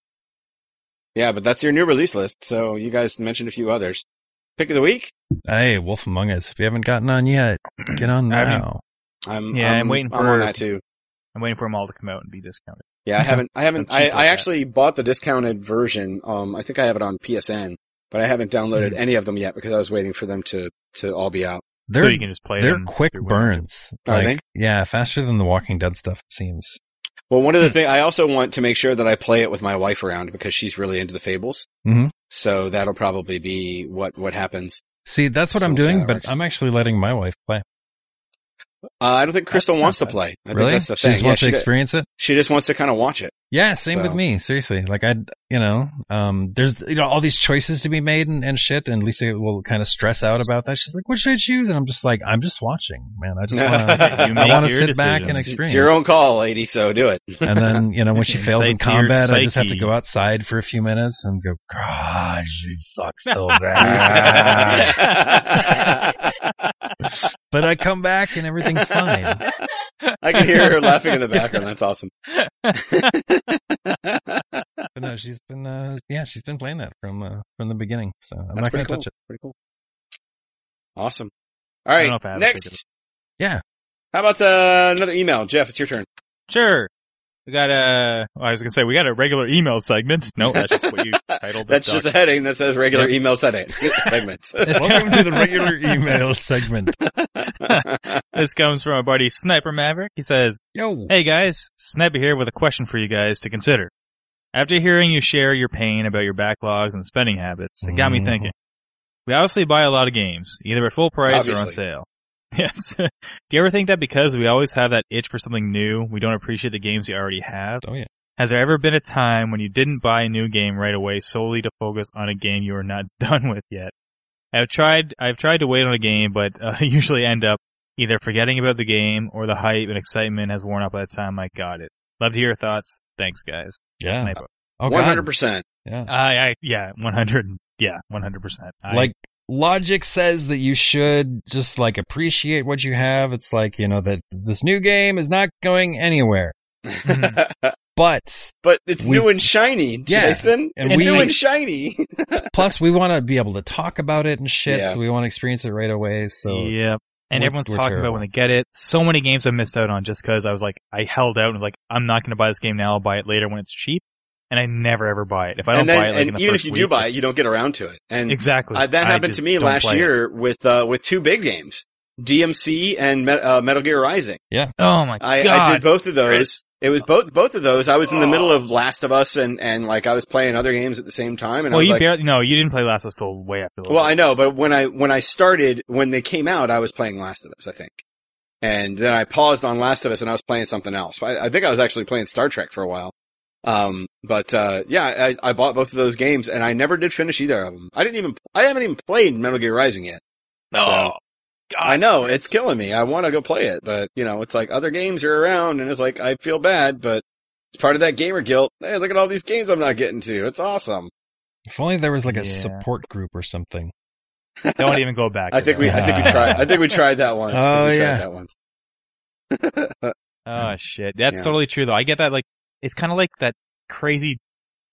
Yeah, but that's your new release list, so you guys mentioned a few others. Pick of the week? Hey, Wolf Among Us. If you haven't gotten on yet, get on I haven't- now. I'm waiting I'm for- on that too. I'm waiting for them all to come out and be discounted. Yeah, I haven't, I'm cheap I like that. actually bought the discounted version. I think I have it on PSN, but I haven't downloaded any of them yet because I was waiting for them to all be out. So you can just play They're them. quick through whatever. burns. Are they? Yeah, faster than the Walking Dead stuff, it seems. Well, one of the things, I also want to make sure that I play it with my wife around because she's really into the Fables. Mhm. So that'll probably be what happens. See, that's what So I'm we'll see doing, how that but works. I'm actually letting my wife play. I don't think Crystal That's wants to not bad. play. I think Really? that's the She thing. just wants to experience it? She just wants to kind of watch it. Yeah, same with So- me. Seriously. Like there's, all these choices to be made and shit, and Lisa will kind of stress out about that. She's like, what should I choose? And I'm just like, I'm just watching, man. I just You I make want to your sit back and decisions. experience. It's your own call, lady, so do it. And then, when she fails in Insight to your combat, I just have to psyche. go outside for a few minutes and go, God, she sucks so bad. But I come back and everything's fine. I can hear her laughing in the background. That's awesome. But no, she's been playing that from the beginning. So I'm That's not going pretty to cool. touch it. Pretty cool. Awesome. All I don't know right, if I have a next. Yeah. How about another email? Jeff, it's your turn. Sure. We got I was gonna say we got a regular email segment. No, that's just what you titled the That's just a heading that says regular Yep. email segments. Welcome to the regular email segment. This comes from our buddy Sniper Maverick. He says, Yo. "Hey guys, Sniper here with a question for you guys to consider. After hearing you share your pain about your backlogs and spending habits, it got me Mhm. thinking. We obviously buy a lot of games, either at full price or on Obviously. sale. Yes. Do you ever think that because we always have that itch for something new, we don't appreciate the games we already have? Oh yeah. Has there ever been a time when you didn't buy a new game right away solely to focus on a game you are not done with yet? I've tried to wait on a game, but usually end up either forgetting about the game or the hype and excitement has worn off by the time I got it. Love to hear your thoughts. Thanks, guys. Yeah. Sniper. Oh, God. 100%. Yeah. Yeah, 100. Yeah, 100%. Like logic says that you should just like appreciate what you have. It's like, that this new game is not going anywhere. But But it's We- new and shiny, Yeah, Jason. and It's we- new and shiny. plus we want to be able to talk about it and shit, Yeah. so we want to experience it right away. So yeah. And we're- everyone's we're talking terrible. about when they get it. So many games I missed out on just because I was like, I held out and was like, I'm not going to buy this game now. I'll buy it later when it's cheap. And I never ever buy it. If I don't And then, buy it, like in and the even first if you do week, buy it, it's- you don't get around to it. And Exactly. that I happened just to me don't last play it. year with two big games, DMC and Metal Gear Rising. Oh my I god. did both of those. It was both of those. I was in the middle of Last of Us and like I was playing other games at the same time. And I Well, was you like, barely, no, you didn't play Last of Us till way after those. well, I know, but when I started, when they came out, I was playing Last of Us, I think. And then I paused on Last of Us and I was playing something else. I think I was actually playing Star Trek for a while. Yeah, I bought both of those games and I never did finish either of them. I haven't even played Metal Gear Rising yet. No. So- God, I know, it's killing me. I want to go play it, but it's like other games are around and it's like, I feel bad, but it's part of that gamer guilt. Hey, look at all these games I'm not getting to. It's awesome. if only there was like a Yeah. support group or something. Don't even go back. I to think we tried that once. Oh, We tried yeah. that once. Oh shit. That's Yeah. totally true though. I get that, like, it's kind of like that crazy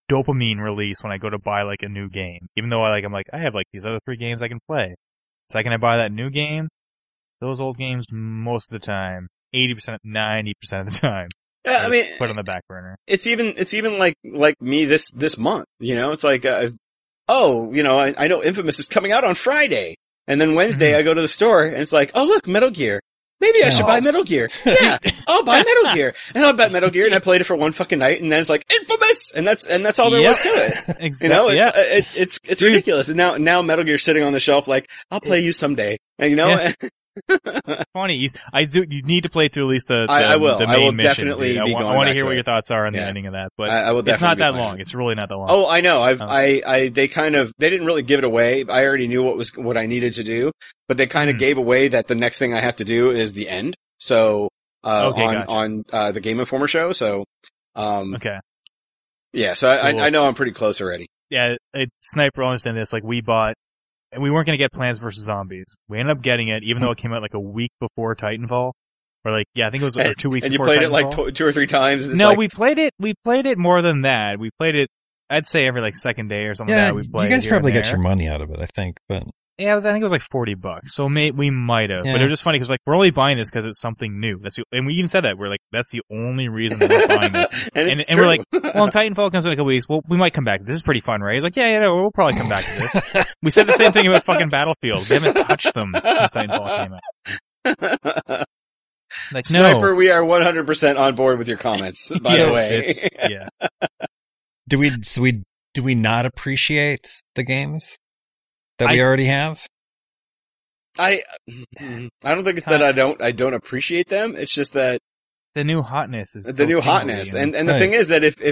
dopamine release when I go to buy like a new game. Even though I have like these other 3 games I can play. The second I buy that new game, those old games most of the time, 80%, 90% of the time, Yeah, I mean, put on the back burner. it's even like me this month, it's like, I know Infamous is coming out on Friday. And then Wednesday I go to the store and it's like, oh look, Metal Gear. Maybe I should buy Metal Gear. Yeah, I'll buy Metal Gear. And I bought Metal Gear and I played it for one fucking night and then it's like, Infamous! And that's all there was to it. Exactly. It's ridiculous. And now Metal Gear's sitting on the shelf like, I'll play you someday. And Funny. You need to play through at least the I will. the I will main mission, definitely dude. be I going want to back hear to what it. your thoughts are on the Yeah. ending of that, but I will it's not definitely that be playing long. it. It's really not that long. Oh, I know. They didn't really give it away. I already knew what I needed to do, but they kind of gave away that the next thing I have to do is the end. So, on the Game Informer show. So, Okay. yeah, so Cool. I know I'm pretty close already. Yeah, Sniper will understand this. Like, we bought, and we weren't going to get Plants vs. Zombies. We ended up getting it, even though it came out like a week before Titanfall. Or like, yeah, I think it was like 2 weeks And you before played Titanfall. it like 2 or 3 times. And it's No, like, we played it more than that. We played it, I'd say every like second day or something Yeah, like that. We played you guys here probably and get your there. money out of it, I think. But Yeah, I think it was like $40. So we might have, Yeah. but it was just funny because like we're only buying this because it's something new. And we even said that we're like that's the only reason we're buying it. and And we're like, well, Titanfall comes in a couple weeks. Well, we might come back. This is pretty fun, right? He's like, yeah, we'll probably come back to this. We said the same thing about fucking Battlefield. We haven't touched them since Titanfall came out. Like, Sniper, no. we are 100% on board with your comments, by the way. Yeah. do we not appreciate the games that we already have? I don't think it's that I don't appreciate them. It's just that The new hotness is the new hotness. And the Right. thing is that the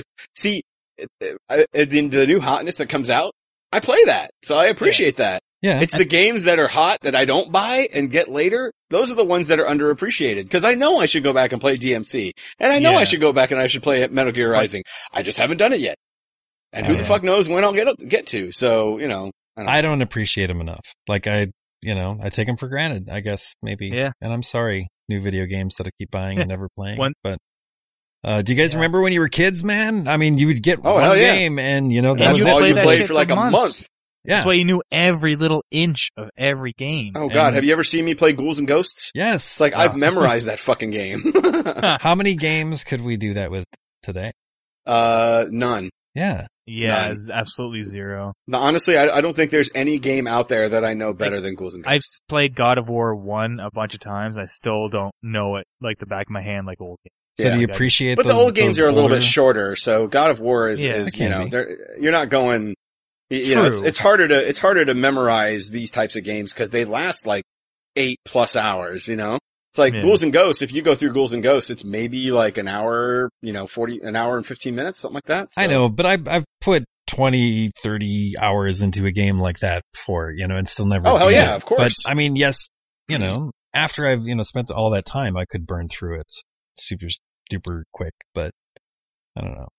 new hotness that comes out, I play that. So I appreciate that. Yeah. It's the games that are hot that I don't buy and get later. Those are the ones that are underappreciated. Because I know I should go back and play DMC. And I know I should go back and I should play Metal Gear Rising. I just haven't done it yet. And who the fuck knows when I'll get to. So, I don't appreciate them enough. Like I take them for granted, I guess, maybe. Yeah. And I'm sorry, new video games that I keep buying and never playing. But do you guys remember when you were kids, man? I mean, you would get hell one yeah. game and, that That's was you it. all play you that played shit for like for a months. month. Yeah. That's why you knew every little inch of every game. Oh god, And have you ever seen me play Ghouls and Ghosts? Yes. It's like I've memorized that fucking game. How many games could we do that with today? None. Yeah. Yeah, None. it's absolutely zero. No, honestly, I don't think there's any game out there that I know better than Ghouls and I've Ghosts. played God of War 1 a bunch of times. I still don't know it like the back of my hand like old games. So Yeah. do you appreciate But the old games those are a little older- bit shorter, so God of War is It can be. you're not going, it's True. it's harder to memorize these types of games because they last like 8+ hours, It's like Yeah. Ghouls and Ghosts, if you go through Ghouls and Ghosts, it's maybe like an hour, an hour and 15 minutes, something like that. So. I know, but I've put 20, 30 hours into a game like that before, and still never. Oh, hell beat yeah, it. of course. But I mean, yes, after I've, spent all that time, I could burn through it super duper quick, but I don't know.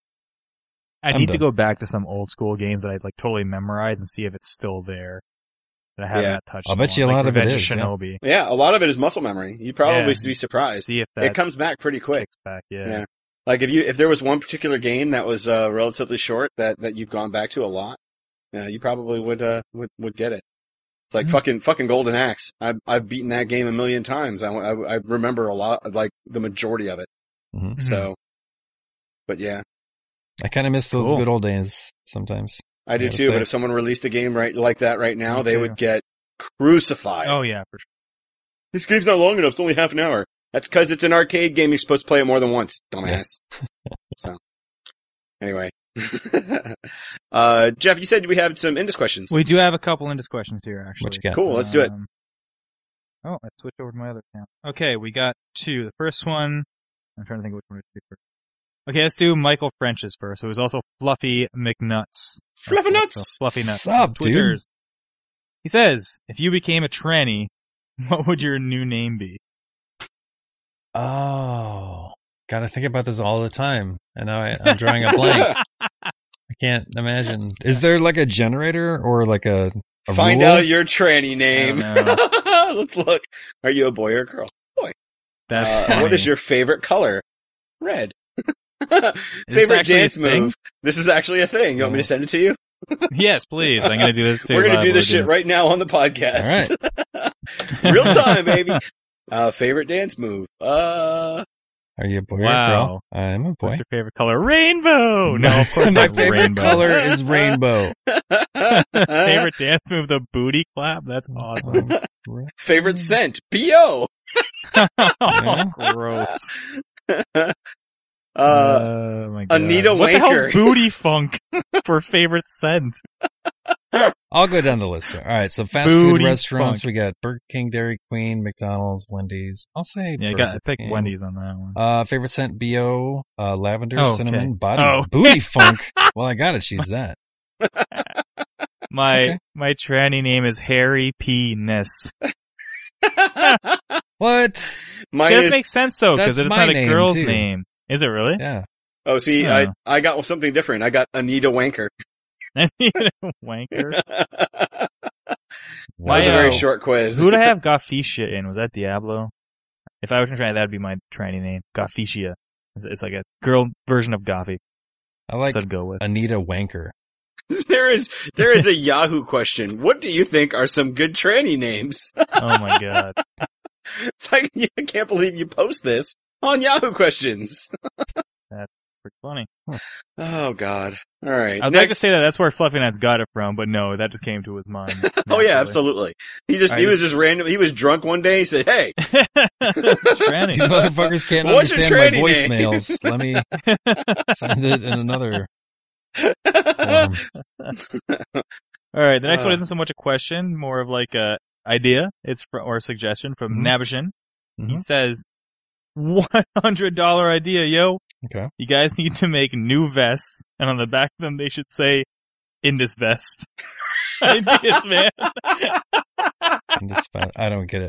I I'm need to done. go back to some old school games that I'd like totally memorize and see if it's still there. That I haven't Yeah. touched. I'll in bet you a while, lot like of it Revenge is, yeah. Shinobi. Yeah, a lot of it is muscle memory. You'd probably Yeah, be surprised. See if that It comes back pretty quick. kicks back. Yeah. Yeah. Like if there was one particular game that was relatively short that you've gone back to a lot, you probably would get it. It's like fucking Golden Axe. I've beaten that game a million times. I remember a lot, like the majority of it. Mhm. So, but yeah, I kind of miss those Cool. good old days sometimes. I do gotta too. say. But if someone released a game like that right now, Me they too. would get crucified. Oh yeah, for sure. This game's not long enough. It's only half an hour. That's because it's an arcade game. You're supposed to play it more than once, dumbass. So, anyway. Jeff, you said we had some Indus questions. We do have a couple Indus questions here, actually. What you got? Cool, let's do it. Oh, I switched over to my other account. Okay, we got two. The first one, I'm trying to think which one to do first. Okay, let's do Michael French's first. It was also Fluffy McNuts. Fluffy So Nuts! Fluffy Nuts. What's up, dude? Twitters. He says, if you became a tranny, what would your new name be? Oh, gotta think about this all the time, and now I'm drawing a blank. I can't imagine. Is there like a generator or like a Find rule? out your tranny name. I Let's look. Are you a boy or a girl? Boy. That's funny. What is your favorite color? Red. Favorite actually a dance thing? move. This is actually a thing. You want me to send it to you? Yes, please. I'm gonna do this too. We're gonna do live. this We're shit doing right now on the podcast. Real time, baby. Favorite dance move. Are you a boy or Wow. girl? I'm a boy. What's your favorite color? Rainbow. No, of course My not favorite rainbow. color is rainbow. Favorite dance move, the booty clap. That's awesome. Favorite scent. P.O. Yeah. Gross. Uh, my God. Anita What the Wanker. hell's booty funk for favorite scent? I'll go down the list there. All right, so fast Booty food restaurants, funk. we got Burger King, Dairy Queen, McDonald's, Wendy's. I'll say Yeah, Burger I picked King. Wendy's on that one. Favorite scent, BO, lavender, Oh, okay. cinnamon, body, Oh. booty funk. Well, I gotta choose that. My Okay. tranny name is Harry P. Ness. What? Mine It does is, make sense though, because That's it's my not a name, girl's too. name. Is it really? Yeah. oh, see, Yeah. I got something different. I got Anita Wanker. Wanker. That My, was a very uh, short quiz. Who would I have Gafficia in? Was that Diablo? If I were to try, that'd be my tranny name. Gafficia. It's like a girl version of Goffy. I like So I'd go with. Anita Wanker. There is a Yahoo question. What do you think are some good tranny names? Oh my God. It's like, I can't believe you post this on Yahoo questions. Pretty funny. Oh God. All right. I'd like to say that that's where Fluffy Nuts got it from, but no, that just came to his mind. Oh yeah, naturally. absolutely. He Alright, was just random. He was drunk one day. He said, "Hey, Tranny. These motherfuckers can't What's your understand my tranny name? voicemails. Let me send it in another form. All right, the next one Uh. isn't so much a question, more of like a idea. or a suggestion from Mhm. Nabishin. He Mhm. says, $100 idea, yo. Okay. You guys need to make new vests, and on the back of them they should say, "In this vest." Ideas, man. I don't get it.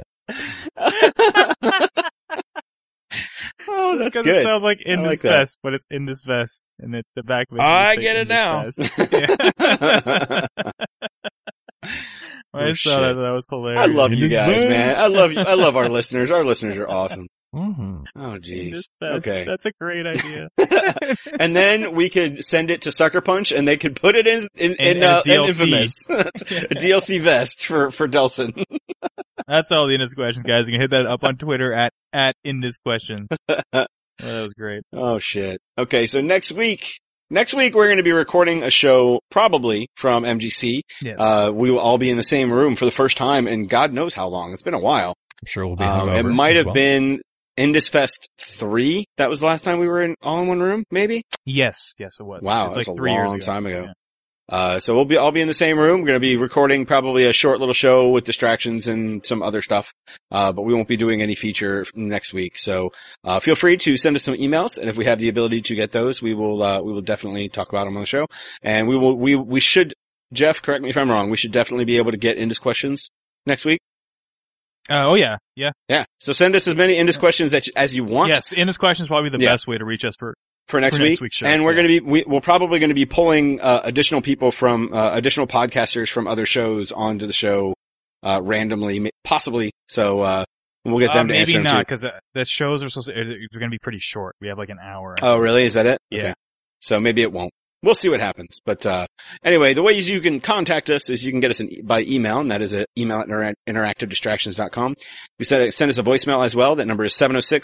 oh, that's 'Cause good." It sounds like "in I this like that. vest," but it's "in this vest," and at the back of it. I you say, get "In it this now." vest." Yeah. I Oh, saw that. shit. That was hilarious. I love you In this guys, vest. man. I love our listeners. Our listeners are awesome. Mm-hmm. Oh, In jeez. this vest. Okay. That's a great idea. And then we could send it to Sucker Punch, and they could put it in And a DLC. Infamous, a DLC vest for Delson. That's all the In This Questions, guys. You can hit that up on Twitter at In This Questions. Oh, that was great. Oh shit. Okay, so next week we're going to be recording a show probably from MGC. Yes. We will all be in the same room for the first time in God knows how long. It's been a while. I'm sure we'll be It hungover might as have well. been Indus Fest 3. That was the last time we were all in one room, maybe? Yes, it was. Wow, It's that's like a 3 years long ago. time ago. Yeah. So I'll be in the same room. We're going to be recording probably a short little show with distractions and some other stuff. But we won't be doing any feature next week. So, feel free to send us some emails. And if we have the ability to get those, we will definitely talk about them on the show. And we should, Jeff, correct me if I'm wrong, we should definitely be able to get Indus questions next week. Oh yeah. Yeah. Yeah. So send us as many Indus questions as you want. Yes. In This Questions is probably the Yeah. best way to reach us For next For week. next week's show, And we're yeah. we're probably going to be pulling, additional people from, additional podcasters from other shows onto the show, randomly, possibly. So, we'll get them to answer maybe them not, too. because the shows are they're going to be pretty short. We have like an hour. Oh, really? Is that it? Yeah. Okay. So maybe it won't. We'll see what happens. But, anyway, the ways you can contact us is you can get us by email, and that is at email@interactivedistractions.com. You send us a voicemail as well. That number is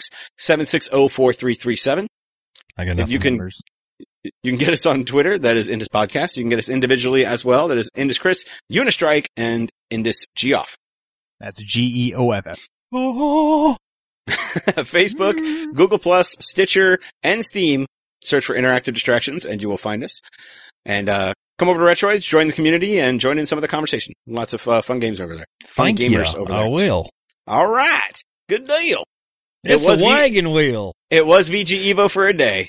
706-760-4337. I got If nothing. you can, numbers. you can get us on Twitter. That is Indus Podcast. You can get us individually as well. That is Indus Chris, Unistrike, and Indus Geoff. That's GEOFF. Oh, Facebook, Google Plus, Stitcher, and Steam. Search for Interactive Distractions and you will find us. And, come over to Retroids, join the community, and join in some of the conversation. Lots of, fun games over there. Fun thank you. gamers over I there. will. All right. Good deal. It's was a wagon wheel. It was VG Evo for a day.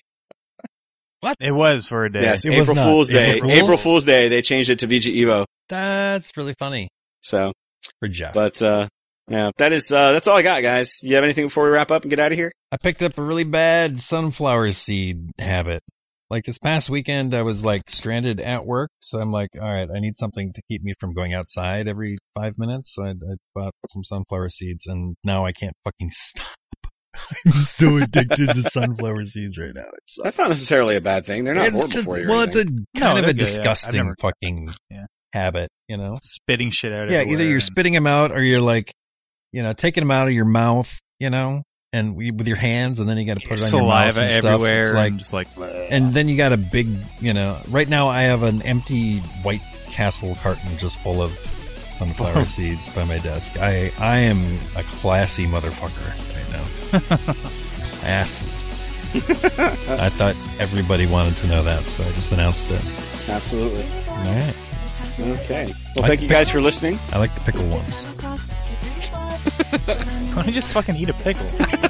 It was for a day. Yes, It was April not. Fool's Day. April Fool's? April Fool's Day, they changed it to VG Evo. That's really funny So, for Jeff. but, yeah, that's all I got, guys. You have anything before we wrap up and get out of here? I picked up a really bad sunflower seed habit. Like this past weekend, I was like stranded at work, so I'm like, all right, I need something to keep me from going outside every 5 minutes. So I bought some sunflower seeds, and now I can't fucking stop. I'm so addicted to sunflower seeds right now. It's That's not necessarily a bad thing. They're not horrible just, for you. well, it's a kind of they're a good, yeah. I've disgusting never- fucking Yeah. habit, you know? Spitting shit out. Yeah, everywhere either you're and- spitting them out or you're like, you know, taking them out of your mouth, you know, and with your hands, and then you got to put it on your mouth saliva and stuff. everywhere, It's like, and just like and then you got a big, you know, right now I have an empty White Castle carton just full of sunflower seeds by my desk. I am a classy motherfucker right now. Classy. I thought everybody wanted to know that, so I just announced it. Absolutely. All right. Okay. Well, thank you guys for listening. I like the pickle ones. why don't you just fucking eat a pickle?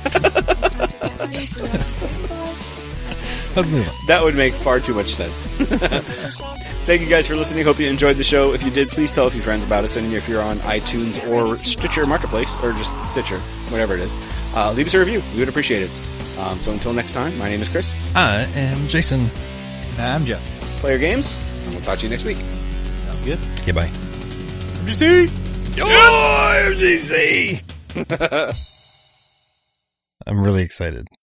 Let's move on. That would make far too much sense. Thank you guys for listening. Hope you enjoyed the show. If you did, please tell a few friends about us. And if you're on iTunes or Stitcher Marketplace, or just Stitcher, whatever it is, leave us a review. We would appreciate it. So until next time, my name is Chris. I am Jason. Nah, I'm Jeff. Play your games, and we'll talk to you next week. Sounds good. Okay, bye. MGC! Oh, MGC! I'm really excited.